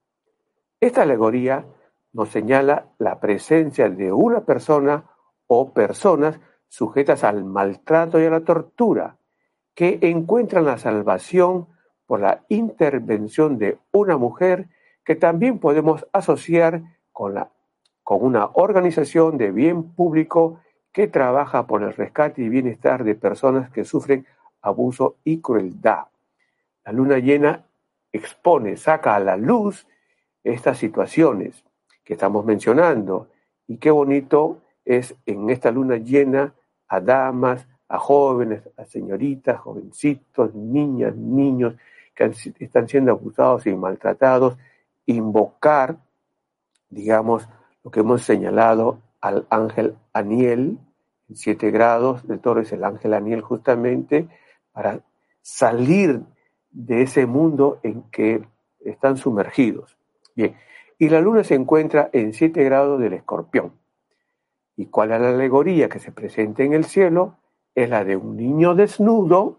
Esta alegoría nos señala la presencia de una persona o personas sujetas al maltrato y a la tortura, que encuentran la salvación por la intervención de una mujer que también podemos asociar con, la, con una organización de bien público que trabaja por el rescate y bienestar de personas que sufren abuso y crueldad. La luna llena expone, saca a la luz estas situaciones que estamos mencionando, y qué bonito es en esta luna llena a damas, a jóvenes, a señoritas, jovencitos, niñas, niños que están siendo abusados y maltratados, invocar, digamos, lo que hemos señalado al ángel Aniel, en siete grados del toro es el ángel Aniel justamente, para salir de ese mundo en que están sumergidos. Bien, y la luna se encuentra en siete grados del escorpión. ¿Y cuál es la alegoría que se presenta en el cielo? Es la de un niño desnudo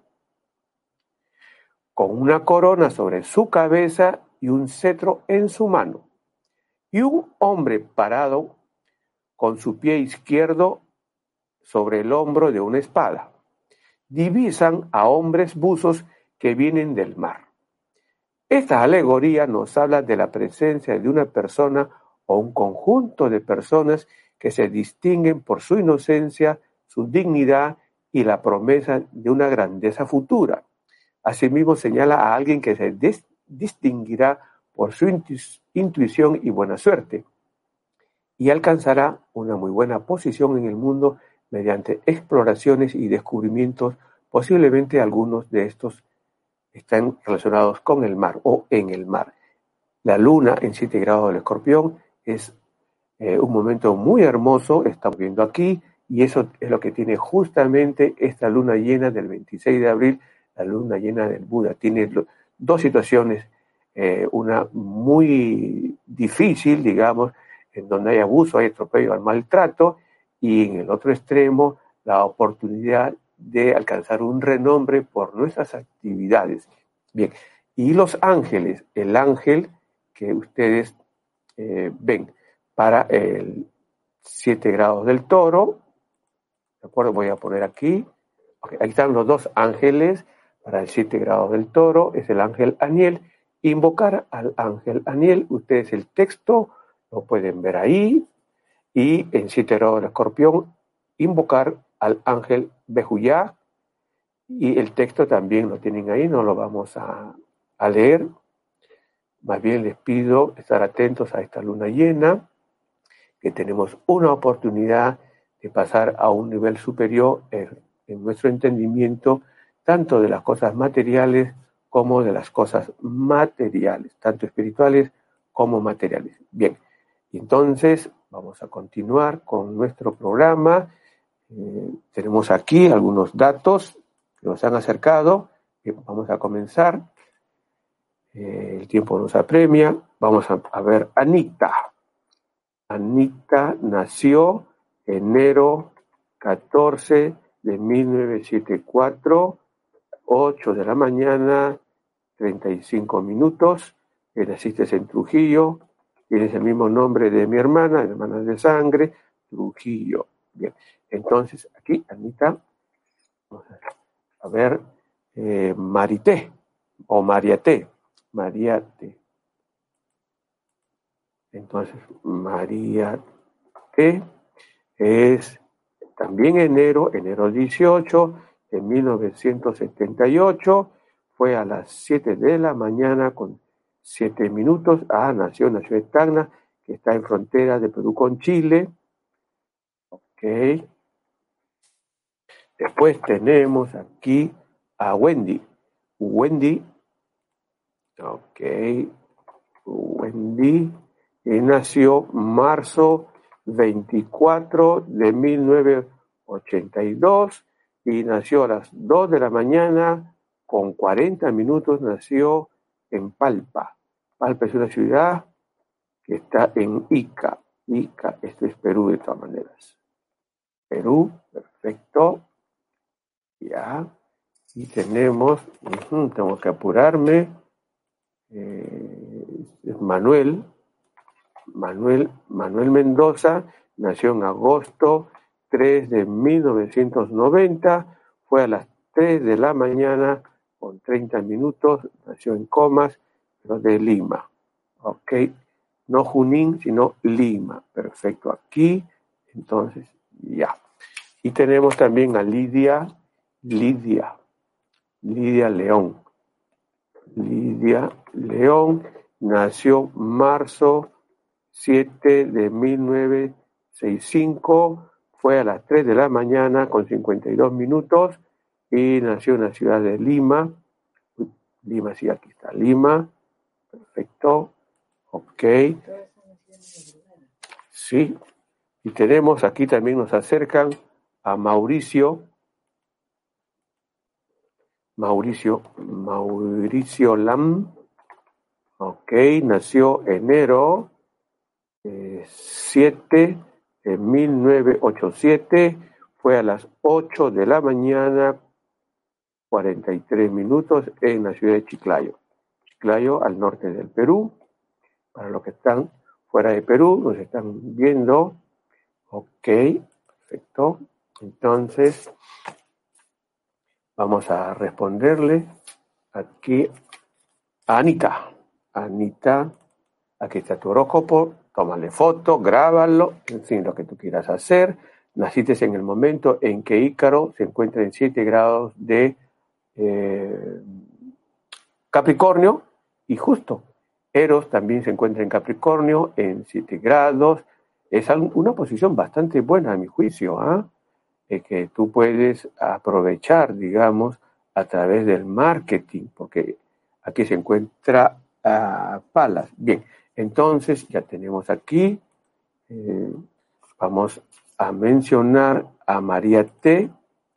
con una corona sobre su cabeza y un cetro en su mano, y un hombre parado con su pie izquierdo sobre el hombro de una espada. Divisan a hombres buzos que vienen del mar. Esta alegoría nos habla de la presencia de una persona o un conjunto de personas que se distinguen por su inocencia, su dignidad y la promesa de una grandeza futura. Asimismo señala a alguien que se des- distinguirá por su intu- intuición y buena suerte, y alcanzará una muy buena posición en el mundo mediante exploraciones y descubrimientos. Posiblemente algunos de estos están relacionados con el mar o en el mar. La luna en siete grados del escorpión es eh, un momento muy hermoso, estamos viendo aquí, y eso es lo que tiene justamente esta luna llena del veintiséis de abril, la luna llena del Buda. Tiene lo, dos situaciones, eh, una muy difícil, digamos, en donde hay abuso, hay atropello, hay maltrato, y en el otro extremo la oportunidad de alcanzar un renombre por nuestras actividades. Bien, y los ángeles, el ángel que ustedes eh, ven para el siete grados del toro, ¿de acuerdo? Voy a poner aquí, okay, ahí están los dos ángeles para el siete grados del toro, es el ángel Aniel. Invocar al ángel Aniel, ustedes el texto lo pueden ver ahí, y en siete grados del escorpión, invocar al ángel Bejuyá, y el texto también lo tienen ahí, no lo vamos a, a leer. Más bien les pido estar atentos a esta luna llena, que tenemos una oportunidad de pasar a un nivel superior en, en nuestro entendimiento, tanto de las cosas materiales como de las cosas materiales, tanto espirituales como materiales. Bien, y entonces vamos a continuar con nuestro programa. Eh, tenemos aquí algunos datos que nos han acercado. Bien, vamos a comenzar. Eh, el tiempo nos apremia. Vamos a, a ver Anita. Anita nació enero catorce de mil novecientos setenta y cuatro, ocho de la mañana, treinta y cinco minutos. Eh, naciste en Trujillo. Tienes el mismo nombre de mi hermana, hermana de sangre, Trujillo. Bien, entonces aquí, Anita, vamos a ver, eh, Marité o Mariate, Mariate. Entonces, María T es también enero, enero dieciocho de mil novecientos setenta y ocho, fue a las siete de la mañana con siete minutos. Ah, nació en la ciudad de Tacna, que está en frontera de Perú con Chile. Ok. Después tenemos aquí a Wendy. Wendy, ok, Wendy, y nació marzo veinticuatro de mil novecientos ochenta y dos y nació a las dos de la mañana con cuarenta minutos, nació en Palpa. Palpa es una ciudad que está en Ica. Ica, esto es Perú de todas maneras. Perú, perfecto. Ya. Y tenemos, uh, tengo que apurarme, eh, es Manuel, Manuel, Manuel Mendoza, nació en agosto tres de mil novecientos noventa, fue a las tres de la mañana con treinta minutos, nació en Comas, pero de Lima. Ok, no Junín, sino Lima. Perfecto, aquí, entonces, ya. Y tenemos también a Lidia, Lidia, Lidia León. Lidia León nació marzo siete de mil novecientos sesenta y cinco, fue a las tres de la mañana con cincuenta y dos minutos y nació en la ciudad de Lima. Lima, sí, aquí está Lima. Perfecto. Ok. Sí. Y tenemos aquí también nos acercan a Mauricio. Mauricio, Mauricio Lam. Ok, nació enero eh, siete de mil novecientos ochenta y siete, fue a las ocho de la mañana, cuarenta y tres minutos en la ciudad de Chiclayo. Chiclayo, al norte del Perú. Para los que están fuera de Perú, nos están viendo. Ok, perfecto. Entonces, vamos a responderle aquí a Anita. Anita, aquí está tu horóscopo, tómale foto, grábalo, en fin, lo que tú quieras hacer. Naciste en el momento en que Ícaro se encuentra en siete grados de eh, Capricornio, y justo Eros también se encuentra en Capricornio en siete grados. Es una posición bastante buena a mi juicio, ¿ah? ¿eh? Que tú puedes aprovechar, digamos, a través del marketing, porque aquí se encuentra uh, Palas. Bien, entonces ya tenemos aquí, eh, vamos a mencionar a María T,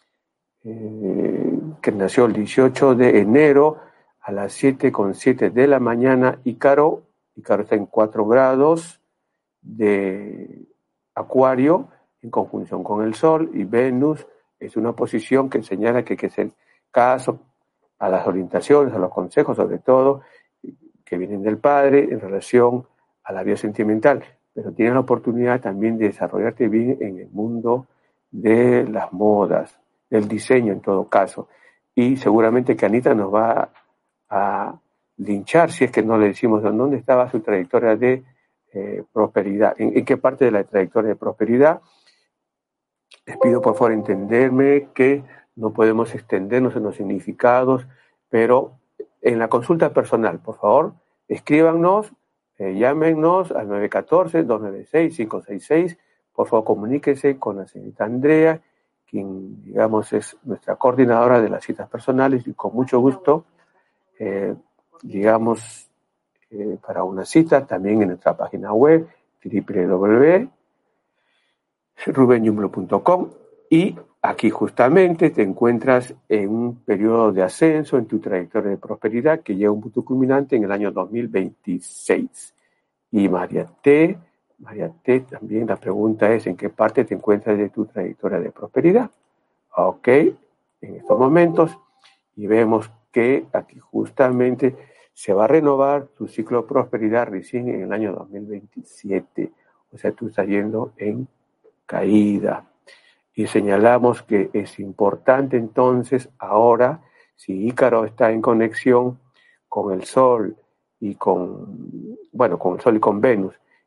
eh, que nació el dieciocho de enero a las siete con siete de la mañana. Ícaro, Ícaro está en cuatro grados de Acuario, en conjunción con el Sol, y Venus es una posición que señala que hay que hacer caso a las orientaciones, a los consejos, sobre todo, que vienen del padre en relación a la vida sentimental, pero tienes la oportunidad también de desarrollarte bien en el mundo de las modas, del diseño en todo caso, y seguramente que Anita nos va a linchar si es que no le decimos dónde estaba su trayectoria de eh, prosperidad, en, en qué parte de la trayectoria de prosperidad. Les pido por favor entenderme que no podemos extendernos en los significados, pero en la consulta personal, por favor, escríbanos, eh, llámenos al nueve uno cuatro, dos nueve seis, cinco seis seis, por favor comuníquese con la señorita Andrea, quien digamos es nuestra coordinadora de las citas personales, y con mucho gusto, eh, digamos, eh, para una cita también en nuestra página web, doble u doble u doble u punto ruben yumlo punto com, y aquí justamente te encuentras en un periodo de ascenso en tu trayectoria de prosperidad que llega a un punto culminante en el año dos mil veintiséis. Y María T, María T, también la pregunta es: ¿en qué parte te encuentras de tu trayectoria de prosperidad? Ok, en estos momentos, y vemos que aquí justamente se va a renovar tu ciclo de prosperidad recién en el año dos mil veintisiete. O sea, tú estás yendo en caída. Y señalamos que es importante entonces ahora, si Ícaro está en conexión con el Sol y con, bueno, con el Sol y con Venus,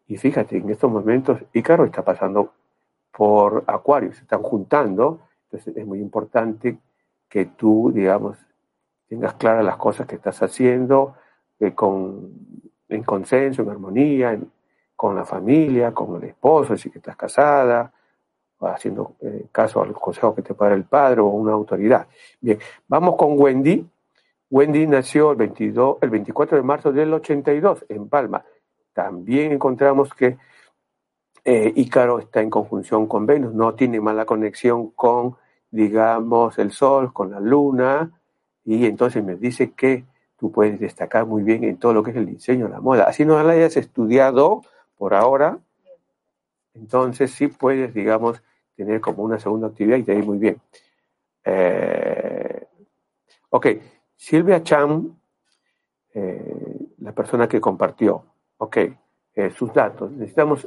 Y fíjate, en estos momentos Ícaro está pasando por Acuario, se están juntando, entonces es muy importante que tú, digamos, tengas claras las cosas que estás haciendo eh, con, en consenso, en armonía, en, con la familia, con el esposo, si que estás casada, haciendo eh, caso a los consejos que te pueda dar el padre o una autoridad. Bien, vamos con Wendy. Wendy nació el, veintidós, el veinticuatro de marzo del ochenta y dos en Palma. También encontramos que eh, Ícaro está en conjunción con Venus, no tiene mala conexión con, digamos, el Sol, con la Luna, y entonces me dice que tú puedes destacar muy bien en todo lo que es el diseño, la moda. Así no la hayas estudiado por ahora, entonces sí puedes, digamos, tener como una segunda actividad y te ir muy bien. Eh, ok, Silvia Chan, eh, la persona que compartió, ok, eh, sus datos. Necesitamos...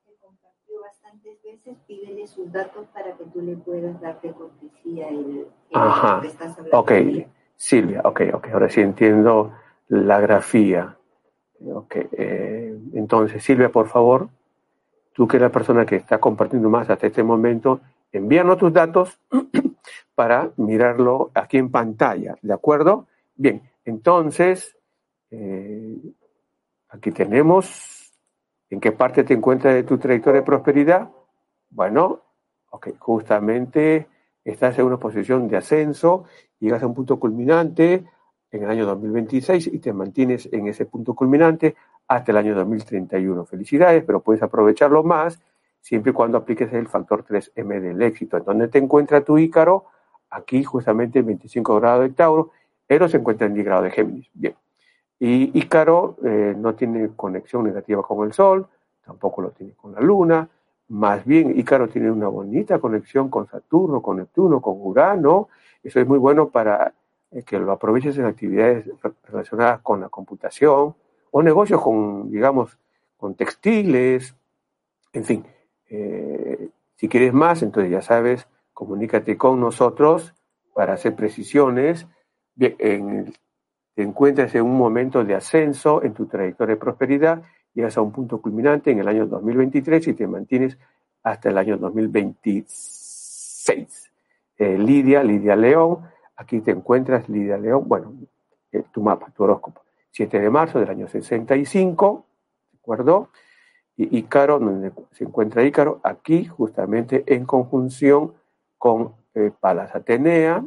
Pídele sus datos para que tú le puedas dar de cortesía el, el Ajá, que estás hablando. Ok, Silvia, ok, ok, ahora sí entiendo la grafía. Ok, eh, entonces Silvia, por favor, tú que eres la persona que está compartiendo más hasta este momento, envíanos tus datos para mirarlo aquí en pantalla, ¿de acuerdo? Bien, entonces, eh, aquí tenemos en qué parte te encuentras de tu trayectoria de prosperidad. Bueno, ok, justamente estás en una posición de ascenso, llegas a un punto culminante en el año dos mil veintiséis y te mantienes en ese punto culminante hasta el año dos mil treinta y uno. Felicidades, pero puedes aprovecharlo más siempre y cuando apliques el factor tres eme del éxito. ¿En dónde te encuentra tu Ícaro? Aquí justamente en veinticinco grados de Tauro, Eros se encuentra en diez grados de Géminis. Bien, y Ícaro eh, no tiene conexión negativa con el Sol, tampoco lo tiene con la Luna. Más bien, Ícaro tiene una bonita conexión con Saturno, con Neptuno, con Urano. Eso es muy bueno para eh, que lo aproveches en actividades relacionadas con la computación o negocios con, digamos, con textiles. En fin, eh, si quieres más, entonces ya sabes, comunícate con nosotros para hacer precisiones. Bien, en, te encuentras en un momento de ascenso en tu trayectoria de prosperidad. Llegas a un punto culminante en el año dos mil veintitrés y te mantienes hasta el año dos mil veintiséis. Eh, Lidia, Lidia León, aquí te encuentras, Lidia León, bueno, eh, tu mapa, tu horóscopo, siete de marzo del año sesenta y cinco, ¿de acuerdo? Y Ícaro, donde se encuentra Ícaro, aquí justamente en conjunción con eh, Palas Atenea,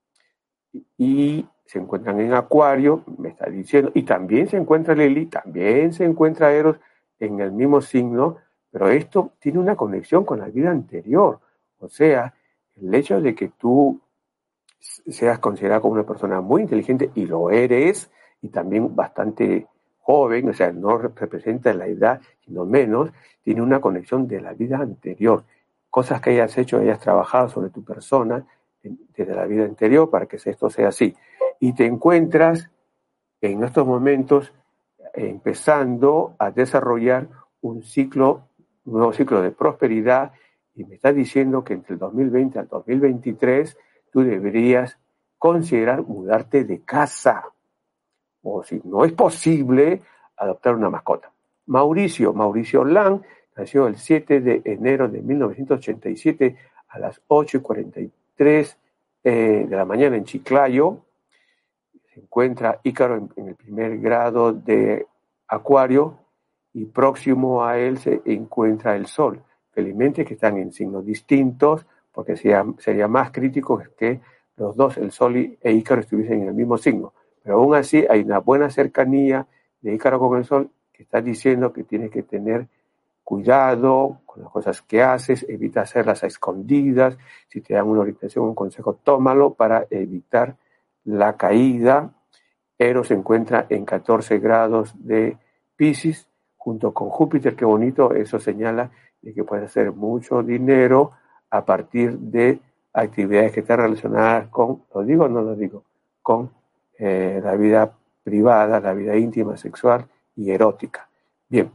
y se encuentran en Acuario, me está diciendo, y también se encuentra Lili, también se encuentra Eros en el mismo signo, pero esto tiene una conexión con la vida anterior. O sea, el hecho de que tú seas considerado como una persona muy inteligente, y lo eres, y también bastante joven, o sea, no representa la edad, sino menos, tiene una conexión de la vida anterior. Cosas que hayas hecho, hayas trabajado sobre tu persona desde la vida anterior para que esto sea así. Y te encuentras en estos momentos empezando a desarrollar un ciclo, un nuevo ciclo de prosperidad, y me estás diciendo que entre el dos mil veinte al dos mil veintitrés tú deberías considerar mudarte de casa, o si no es posible, adoptar una mascota. Mauricio, Mauricio Lang, nació el siete de enero de mil novecientos ochenta y siete a las ocho y cuarenta y tres eh, de la mañana en Chiclayo. Se encuentra Ícaro en, en el primer grado de Acuario, y próximo a él se encuentra el Sol. Felizmente que están en signos distintos, porque sería, sería más crítico que los dos, el Sol y, e Ícaro, estuviesen en el mismo signo. Pero aún así hay una buena cercanía de Ícaro con el Sol, que está diciendo que tienes que tener cuidado con las cosas que haces, evita hacerlas a escondidas. Si te dan una orientación, un consejo, tómalo para evitar la caída. Eros se encuentra en catorce grados de Piscis, junto con Júpiter. Qué bonito, eso señala de que puedes hacer mucho dinero a partir de actividades que están relacionadas con, ¿lo digo o no lo digo? Con eh, la vida privada, la vida íntima, sexual y erótica. Bien,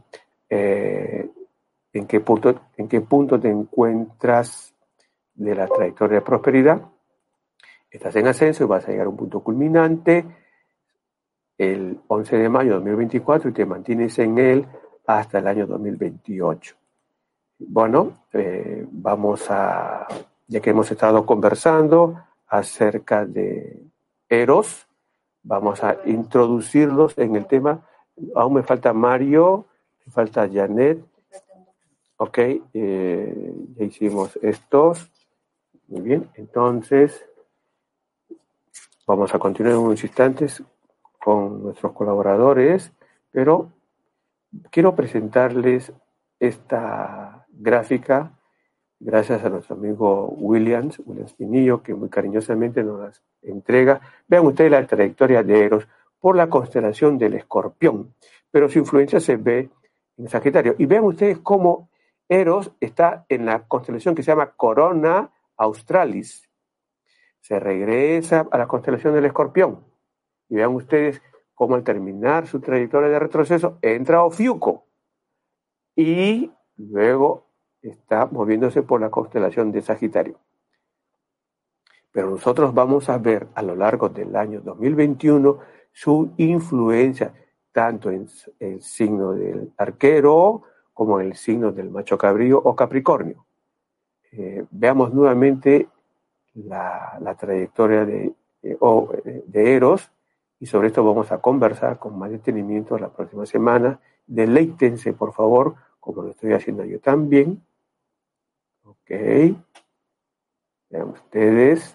eh, ¿en qué punto, en qué punto te encuentras de la trayectoria de prosperidad? Estás en ascenso y vas a llegar a un punto culminante el once de mayo de dos mil veinticuatro y te mantienes en él hasta el año dos mil veintiocho. Bueno, eh, vamos a, ya que hemos estado conversando acerca de Eros, vamos a introducirlos en el tema. Aún me falta Mario, me falta Janet. Ok, eh, ya hicimos estos. Muy bien, entonces vamos a continuar en unos instantes con nuestros colaboradores, pero quiero presentarles esta gráfica gracias a nuestro amigo Williams, Williams Pinillo, que muy cariñosamente nos las entrega. Vean ustedes la trayectoria de Eros por la constelación del Escorpión, pero su influencia se ve en Sagitario. Y vean ustedes cómo Eros está en la constelación que se llama Corona Australis. Se regresa a la constelación del Escorpión. Y vean ustedes cómo al terminar su trayectoria de retroceso entra Ofiuco. Y luego está moviéndose por la constelación de Sagitario. Pero nosotros vamos a ver a lo largo del año dos mil veintiuno su influencia tanto en el signo del Arquero como en el signo del Macho Cabrío o Capricornio. Eh, veamos nuevamente la, la trayectoria de, de, de Eros, y sobre esto vamos a conversar con más detenimiento la próxima semana. Deleítense, por favor, como lo estoy haciendo yo también. Ok. Vean ustedes.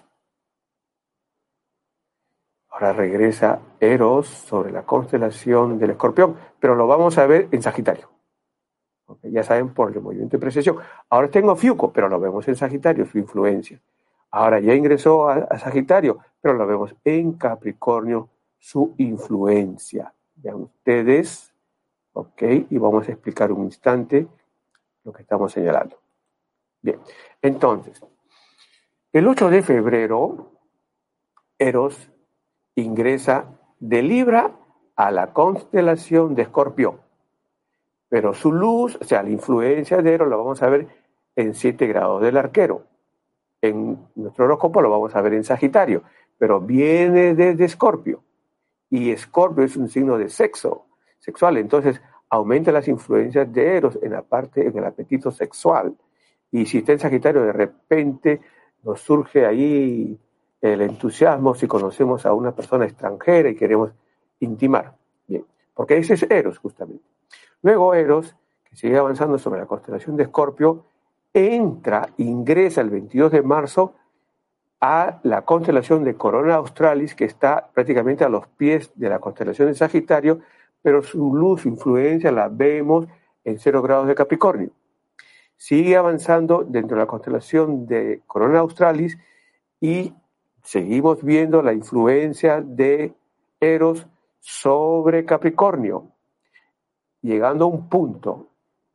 Ahora regresa Eros sobre la constelación del Escorpión, pero lo vamos a ver en Sagitario. Okay, ya saben, por el movimiento de precesión. Ahora tengo Ofiuco, pero lo vemos en Sagitario, su influencia. Ahora ya ingresó a, a Sagitario, pero lo vemos en Capricornio, su influencia. Vean ustedes, ok, y vamos a explicar un instante lo que estamos señalando. Bien, entonces, el ocho de febrero, Eros ingresa de Libra a la constelación de Escorpión. Pero su luz, o sea, la influencia de Eros, la vamos a ver en siete grados del Arquero. En nuestro horóscopo lo vamos a ver en Sagitario, pero viene desde Escorpio. Y Escorpio es un signo de sexo, sexual. Entonces, aumenta las influencias de Eros en la parte, en el apetito sexual. Y si está en Sagitario, de repente nos surge ahí el entusiasmo si conocemos a una persona extranjera y queremos intimar. Bien, porque ese es Eros, justamente. Luego Eros, que sigue avanzando sobre la constelación de Escorpio, entra, ingresa el veintidós de marzo a la constelación de Corona Australis, que está prácticamente a los pies de la constelación de Sagitario, pero su luz, su influencia la vemos en cero grados de Capricornio. Sigue avanzando dentro de la constelación de Corona Australis y seguimos viendo la influencia de Eros sobre Capricornio, llegando a un punto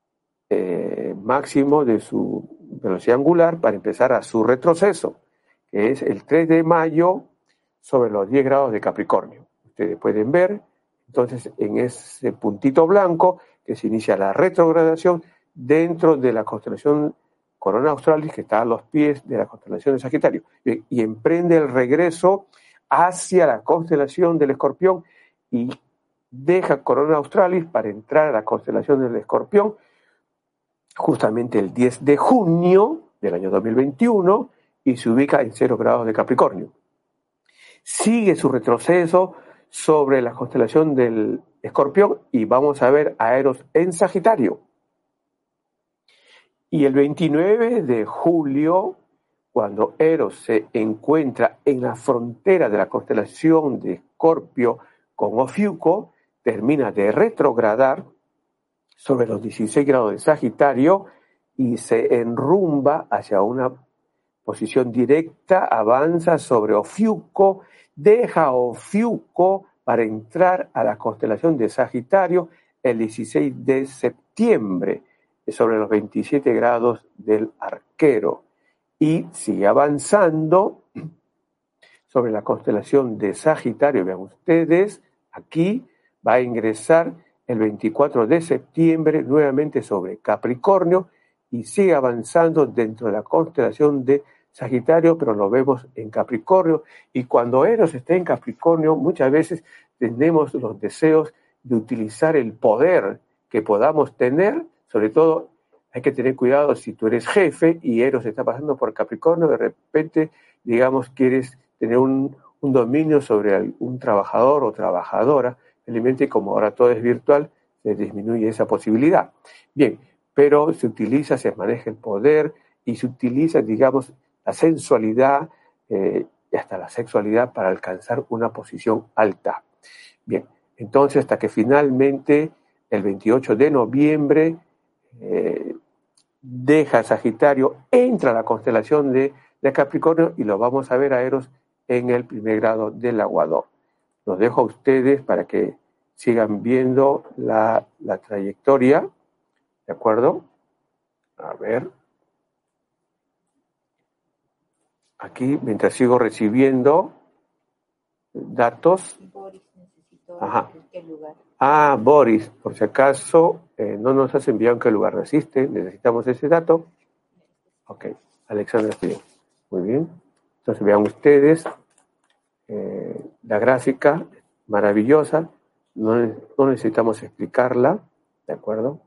eh, máximo de su velocidad angular para empezar a su retroceso, que es el tres de mayo sobre los diez grados de Capricornio. Ustedes pueden ver, entonces, en ese puntito blanco que se inicia la retrogradación dentro de la constelación Corona Australis, que está a los pies de la constelación de Sagitario, y, y emprende el regreso hacia la constelación del Escorpión y deja Corona Australis para entrar a la constelación del Escorpión justamente el diez de junio del año dos mil veintiuno y se ubica en cero grados de Capricornio. Sigue su retroceso sobre la constelación del Escorpión y vamos a ver a Eros en Sagitario. Y el veintinueve de julio, cuando Eros se encuentra en la frontera de la constelación de Escorpio con Ofiuco, termina de retrogradar sobre los dieciséis grados de Sagitario y se enrumba hacia una posición directa, avanza sobre Ofiuco, deja Ofiuco para entrar a la constelación de Sagitario el dieciséis de septiembre, sobre los veintisiete grados del Arquero, y sigue avanzando sobre la constelación de Sagitario. Vean ustedes, aquí va a ingresar el veinticuatro de septiembre nuevamente sobre Capricornio y sigue avanzando dentro de la constelación de Sagitario, pero lo vemos en Capricornio. Y cuando Eros está en Capricornio, muchas veces tenemos los deseos de utilizar el poder que podamos tener. Sobre todo hay que tener cuidado si tú eres jefe y Eros está pasando por Capricornio, de repente, digamos, quieres tener un, un dominio sobre un trabajador o trabajadora, felizmente como ahora todo es virtual, se disminuye esa posibilidad. Bien, pero se utiliza, se maneja el poder y se utiliza, digamos, la sensualidad eh, y hasta la sexualidad para alcanzar una posición alta. Bien, entonces hasta que finalmente el veintiocho de noviembre eh, deja Sagitario, entra a la constelación de, de Capricornio y lo vamos a ver a Eros en el primer grado del Aguador. Los dejo a ustedes para que sigan viendo la, la trayectoria, ¿de acuerdo? A ver. Aquí, mientras sigo recibiendo datos. Boris necesitó Ajá. qué lugar. Ah, Boris, por si acaso eh, no nos has enviado en qué lugar resiste, necesitamos ese dato. Ok, Alexandra, bien. Muy bien. Entonces vean ustedes eh, la gráfica maravillosa, no, no necesitamos explicarla, ¿de acuerdo?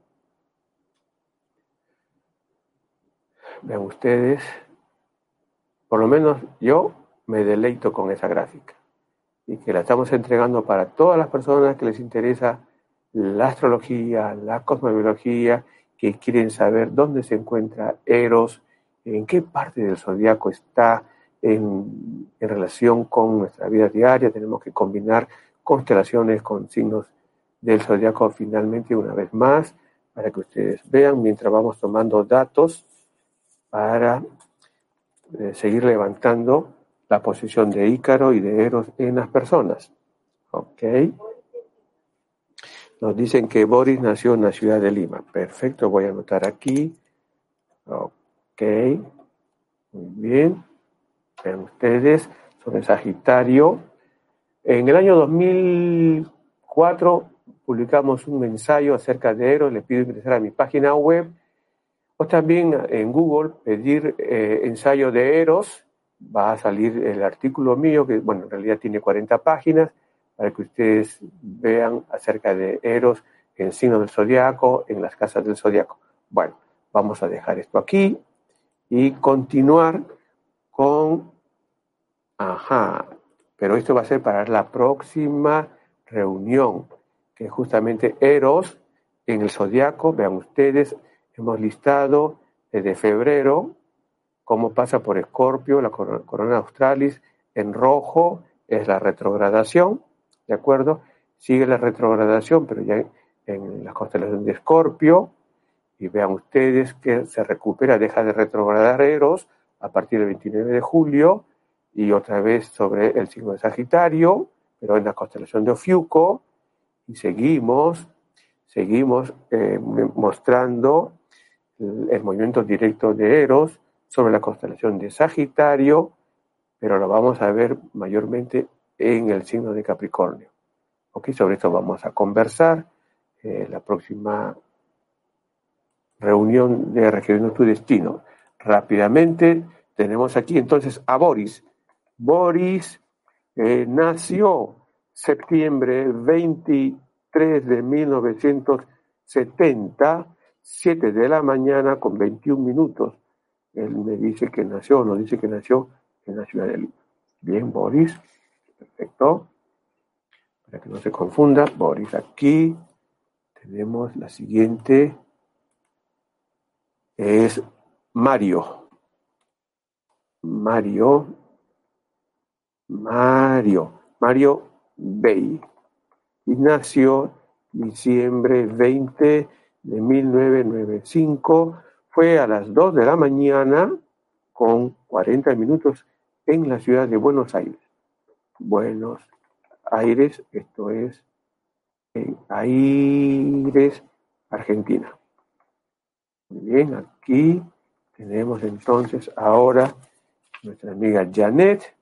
Vean ustedes, por lo menos yo me deleito con esa gráfica y que la estamos entregando para todas las personas que les interesa la astrología, la cosmobiología, que quieren saber dónde se encuentra Eros, en qué parte del zodiaco está en, en relación con nuestra vida diaria. Tenemos que combinar constelaciones con signos del zodiaco finalmente una vez más, para que ustedes vean mientras vamos tomando datos para eh, seguir levantando la posición de Ícaro y de Eros en las personas. Ok. Nos dicen que Boris nació en la ciudad de Lima. Perfecto, voy a anotar aquí. Ok. Muy bien. Vean ustedes, sobre Sagitario. En el año dos mil cuatro publicamos un ensayo acerca de Eros. Les pido ingresar a mi página web o también en Google pedir eh, ensayo de Eros. Va a salir el artículo mío, que bueno, en realidad tiene cuarenta páginas, para que ustedes vean acerca de Eros en signo del zodiaco, en las casas del zodiaco. Bueno, vamos a dejar esto aquí y continuar con... Ajá, pero esto va a ser para la próxima reunión, que es justamente Eros en el zodiaco. Vean ustedes, hemos listado desde febrero cómo pasa por Escorpio, la corona australis, en rojo es la retrogradación, ¿de acuerdo? Sigue la retrogradación, pero ya en la constelación de Escorpio, y vean ustedes que se recupera, deja de retrogradar Eros a partir del veintinueve de julio, y otra vez sobre el signo de Sagitario, pero en la constelación de Ofiuco, y seguimos, seguimos eh, mostrando el, el movimiento directo de Eros sobre la constelación de Sagitario, pero lo vamos a ver mayormente en el signo de Capricornio. Ok, sobre esto vamos a conversar eh, la próxima reunión de Reescribiendo tu Destino. Rápidamente tenemos aquí entonces a Boris. Boris eh, nació septiembre veintitrés de mil novecientos setenta, siete de la mañana con veintiún minutos. Él me dice que nació, nos dice que nació en la ciudad de Lima. Bien, Boris, perfecto. Para que no se confunda, Boris, aquí tenemos la siguiente, es Mario. Mario, Mario, Mario Bey. Y nació diciembre veinte de mil novecientos noventa y cinco. Fue a las dos de la mañana con cuarenta minutos en la ciudad de Buenos Aires. Buenos Aires, esto es en Aires, Argentina. Muy bien, aquí tenemos entonces ahora nuestra amiga Janet.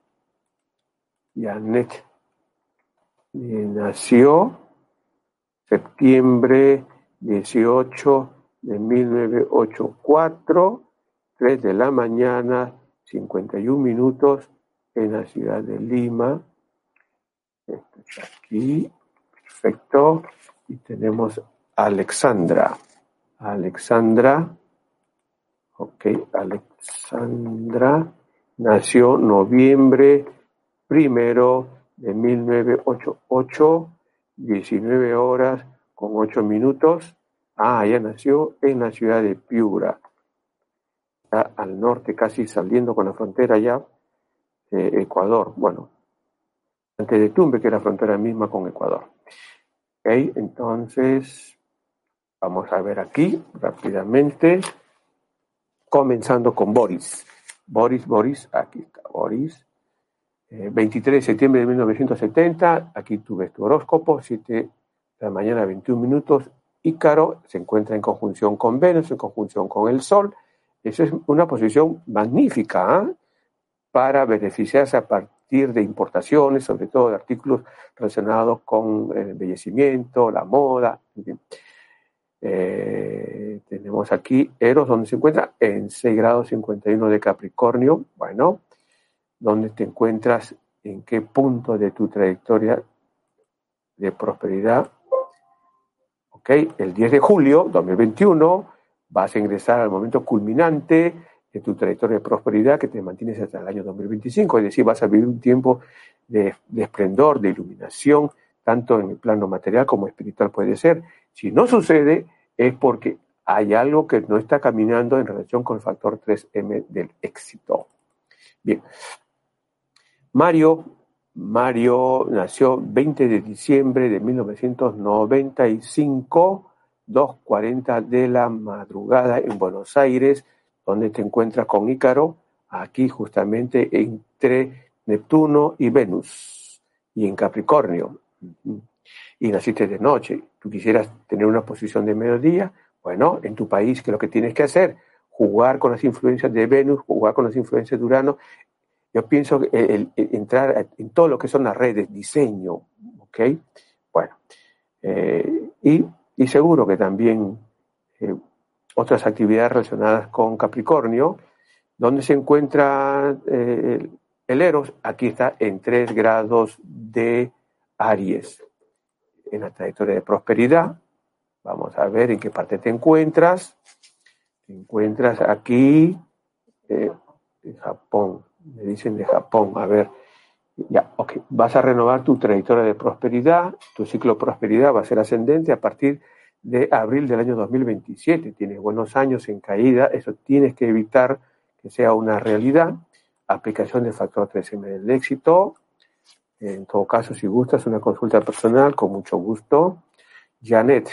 Janet eh, nació septiembre dieciocho de mil novecientos ochenta y cuatro, tres de la mañana, cincuenta y un minutos en la ciudad de Lima. Esto está aquí, perfecto. Y tenemos Alexandra. Alexandra, ok, Alexandra nació noviembre primero de mil novecientos ochenta y ocho, diecinueve horas con ocho minutos. Ah, ella nació en la ciudad de Piura, está al norte, casi saliendo con la frontera ya, eh, Ecuador, bueno, antes de Tumbe, que es la frontera misma con Ecuador. Ok, entonces, vamos a ver aquí rápidamente, comenzando con Boris. Boris, Boris, aquí está Boris. Eh, veintitrés de septiembre de mil novecientos setenta, aquí tú ves tu horóscopo, siete de la mañana, veintiún minutos. Ícaro se encuentra en conjunción con Venus, en conjunción con el Sol. Eso es una posición magnífica, ¿eh? Para beneficiarse a partir de importaciones, sobre todo de artículos relacionados con el embellecimiento, la moda, en fin. Eh, tenemos aquí Eros, donde se encuentra en seis grados cincuenta y uno de Capricornio. Bueno, ¿dónde te encuentras? ¿En qué punto de tu trayectoria de prosperidad? Ok, el diez de julio de dos mil veintiuno vas a ingresar al momento culminante de tu trayectoria de prosperidad que te mantienes hasta el año dos mil veinticinco, es decir, vas a vivir un tiempo de, de esplendor, de iluminación, tanto en el plano material como espiritual puede ser. Si no sucede, es porque hay algo que no está caminando en relación con el factor tres eme del éxito. Bien. Mario, Mario nació veinte de diciembre de mil novecientos noventa y cinco, dos cuarenta de la madrugada en Buenos Aires, donde te encuentras con Ícaro, aquí justamente entre Neptuno y Venus, y en Capricornio. Y naciste de noche. Tú quisieras tener una posición de mediodía. Bueno, en tu país, ¿qué es lo que tienes que hacer? Jugar con las influencias de Venus, jugar con las influencias de Urano. Yo pienso que el, el entrar en todo lo que son las redes, diseño, ¿ok? Bueno, eh, y, y seguro que también eh, otras actividades relacionadas con Capricornio, donde se encuentra eh, el, el Eros, aquí está en tres grados de Aries. En la trayectoria de prosperidad, vamos a ver en qué parte te encuentras. Te encuentras aquí, eh, en Japón. Me dicen de Japón, a ver, ya, ok, vas a renovar tu trayectoria de prosperidad, tu ciclo de prosperidad va a ser ascendente a partir de abril del año dos mil veintisiete, tienes buenos años en caída, eso tienes que evitar que sea una realidad, aplicación del factor tres eme del éxito, en todo caso, si gustas una consulta personal, con mucho gusto. Janet,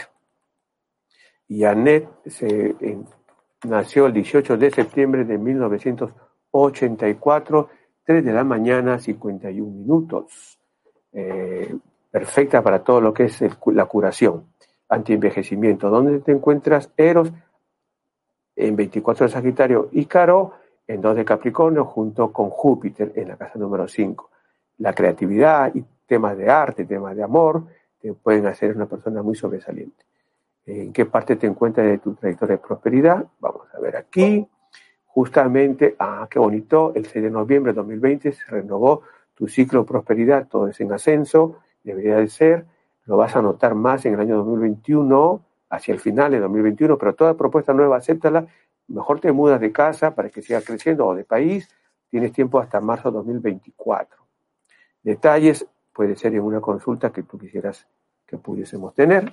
Janet se, en, nació el dieciocho de septiembre de mil novecientos ochenta y cuatro, tres de la mañana, cincuenta y un minutos. Eh, perfecta para todo lo que es el, la curación, antienvejecimiento. ¿Dónde te encuentras, Eros? En veinticuatro de Sagitario, Ícaro, en dos de Capricornio, junto con Júpiter en la casa número cinco. La creatividad y temas de arte, temas de amor, te pueden hacer una persona muy sobresaliente. ¿En qué parte te encuentras de tu trayectoria de prosperidad? Vamos a ver aquí. Justamente, ah, qué bonito, el seis de noviembre de dos mil veinte se renovó tu ciclo de prosperidad, todo es en ascenso, debería de ser, lo vas a notar más en el año dos mil veintiuno, hacia el final de dos mil veintiuno, pero toda propuesta nueva, acéptala, mejor te mudas de casa para que siga creciendo o de país, tienes tiempo hasta marzo de dos mil veinticuatro. Detalles puede ser en una consulta que tú quisieras que pudiésemos tener,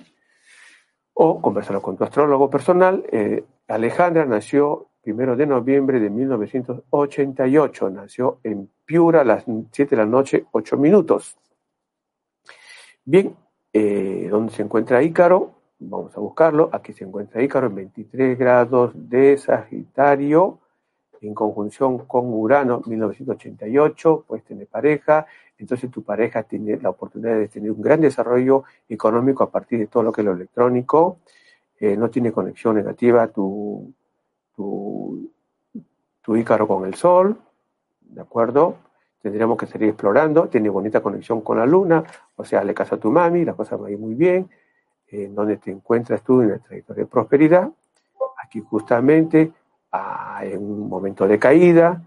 o conversarlo con tu astrólogo personal. eh, Alejandra nació primero de noviembre de mil novecientos ochenta y ocho. Nació en Piura a las siete de la noche, ocho minutos. Bien, eh, ¿dónde se encuentra Ícaro? Vamos a buscarlo. Aquí se encuentra Ícaro en veintitrés grados de Sagitario, en conjunción con Urano, mil novecientos ochenta y ocho. Puedes tener pareja. Entonces tu pareja tiene la oportunidad de tener un gran desarrollo económico a partir de todo lo que es lo electrónico. Eh, no tiene conexión negativa tu Tu, tu Ícaro con el Sol, ¿de acuerdo? Tendríamos que seguir explorando, tiene bonita conexión con la Luna, o sea, le caso a tu mami, la cosa va a ir muy bien. En donde te encuentras tú en la trayectoria de prosperidad, aquí justamente ah, en un momento de caída,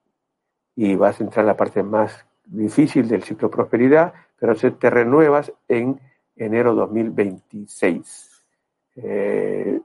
y vas a entrar en la parte más difícil del ciclo de prosperidad, pero te renuevas en enero dos mil veintiséis. Eh,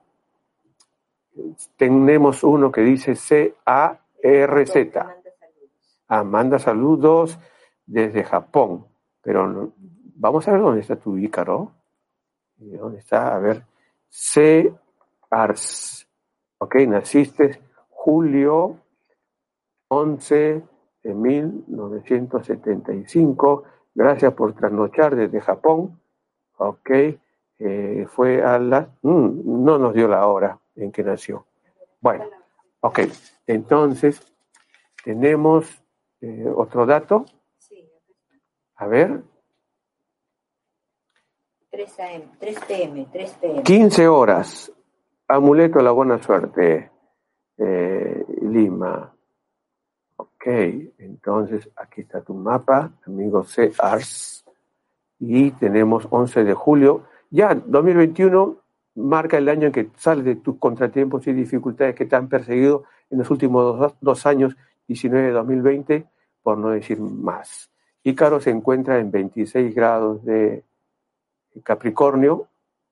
tenemos uno que dice C A R Z. Ah, manda saludos desde Japón. Pero no, vamos a ver dónde está tu Ícaro. ¿Dónde está? A ver. C A R S. Ok, naciste julio once de mil novecientos setenta y cinco. Gracias por trasnochar desde Japón. Ok. Eh, fue a las... Mm, no nos dio la hora en que nació. Bueno, ok. Entonces, tenemos eh, otro dato. A ver. tres a eme, tres pe eme, tres pe eme. quince horas. Amuleto de la buena suerte. Eh, Lima. Ok. Entonces, aquí está tu mapa, amigo C A R S. Y tenemos once de julio. Ya, dos mil veintiuno marca el año en que sales de tus contratiempos y dificultades que te han perseguido en los últimos dos, dos años, diecinueve de dos mil veinte, por no decir más. Ícaro se encuentra en veintiséis grados de Capricornio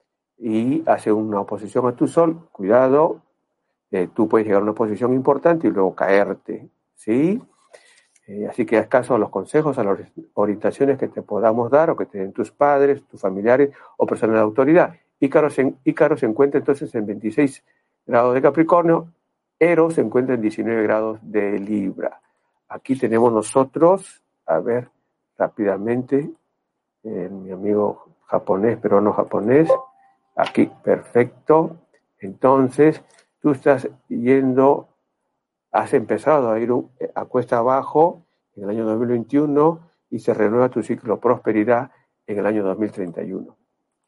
y hace una oposición a tu Sol. Cuidado, eh, tú puedes llegar a una posición importante y luego caerte, ¿sí? Eh, así que haz caso a los consejos, a las orientaciones que te podamos dar o que te den tus padres, tus familiares o personas de autoridad. Ícaro se, Ícaro se encuentra entonces en veintiséis grados de Capricornio, Eros se encuentra en diecinueve grados de Libra. Aquí tenemos nosotros, a ver rápidamente, eh, mi amigo japonés, pero no japonés, aquí, perfecto. Entonces, tú estás yendo... Has empezado a ir a cuesta abajo en el año dos mil veintiuno y se renueva tu ciclo prosperidad en el año dos mil treinta y uno.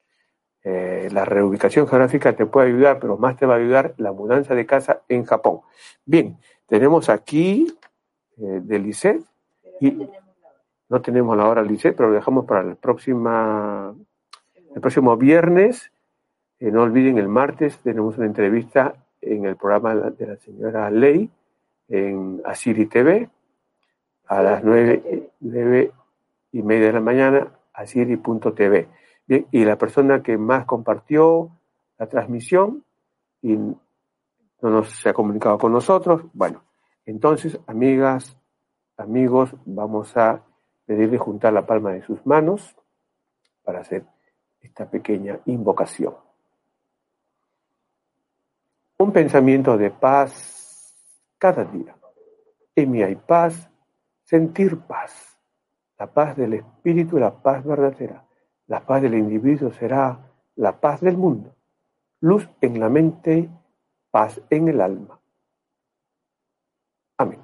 Eh, la reubicación geográfica te puede ayudar, pero más te va a ayudar la mudanza de casa en Japón. Bien, tenemos aquí eh, de Lisset. Y no tenemos la hora Lisset, pero lo dejamos para la próxima, el próximo viernes. Eh, no olviden, el martes tenemos una entrevista en el programa de la señora Ley, en Asiri T V, a las nueve, nueve y media de la mañana, asiri punto t v. Bien, y la persona que más compartió la transmisión y no nos se ha comunicado con nosotros, bueno, entonces, amigas, amigos, vamos a pedirle juntar la palma de sus manos para hacer esta pequeña invocación. Un pensamiento de paz cada día. En mí hay paz, sentir paz. La paz del espíritu, la paz verdadera. La paz del individuo será la paz del mundo. Luz en la mente, paz en el alma. Amén.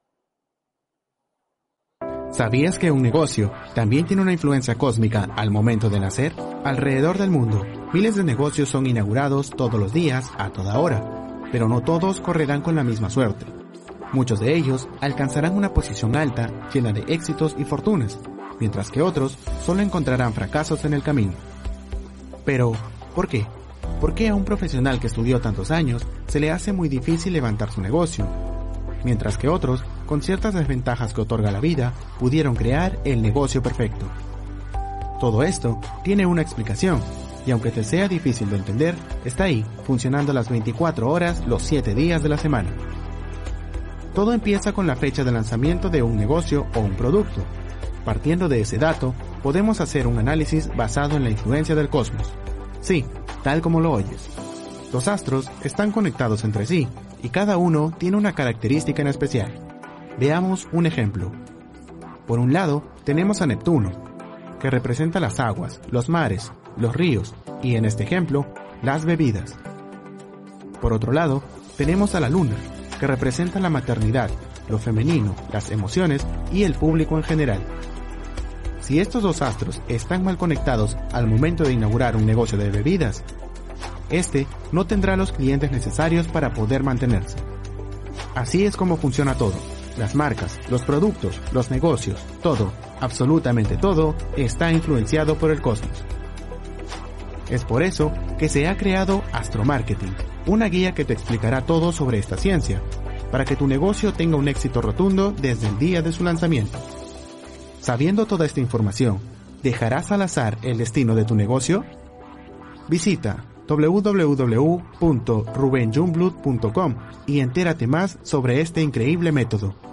¿Sabías que un negocio también tiene una influencia cósmica al momento de nacer? Alrededor del mundo, miles de negocios son inaugurados todos los días, a toda hora. Pero no todos correrán con la misma suerte. Muchos de ellos alcanzarán una posición alta, llena de éxitos y fortunas, mientras que otros solo encontrarán fracasos en el camino. Pero, ¿por qué? ¿Por qué a un profesional que estudió tantos años se le hace muy difícil levantar su negocio? Mientras que otros, con ciertas desventajas que otorga la vida, pudieron crear el negocio perfecto. Todo esto tiene una explicación. Y aunque te sea difícil de entender, está ahí, funcionando las veinticuatro horas, los siete días de la semana. Todo empieza con la fecha de lanzamiento de un negocio o un producto. Partiendo de ese dato, podemos hacer un análisis basado en la influencia del cosmos. Sí, tal como lo oyes. Los astros están conectados entre sí, y cada uno tiene una característica en especial. Veamos un ejemplo. Por un lado, tenemos a Neptuno, que representa las aguas, los mares, los ríos y, en este ejemplo, las bebidas. Por otro lado, tenemos a la Luna, que representa la maternidad, lo femenino, las emociones y el público en general. Si estos dos astros están mal conectados al momento de inaugurar un negocio de bebidas, este no tendrá los clientes necesarios para poder mantenerse. Así es como funciona todo. Las marcas, los productos, los negocios, todo, absolutamente todo, está influenciado por el cosmos. Es por eso que se ha creado Astromarketing, una guía que te explicará todo sobre esta ciencia, para que tu negocio tenga un éxito rotundo desde el día de su lanzamiento. Sabiendo toda esta información, ¿dejarás al azar el destino de tu negocio? Visita doble u doble u doble u punto ruben jungblut punto com y entérate más sobre este increíble método.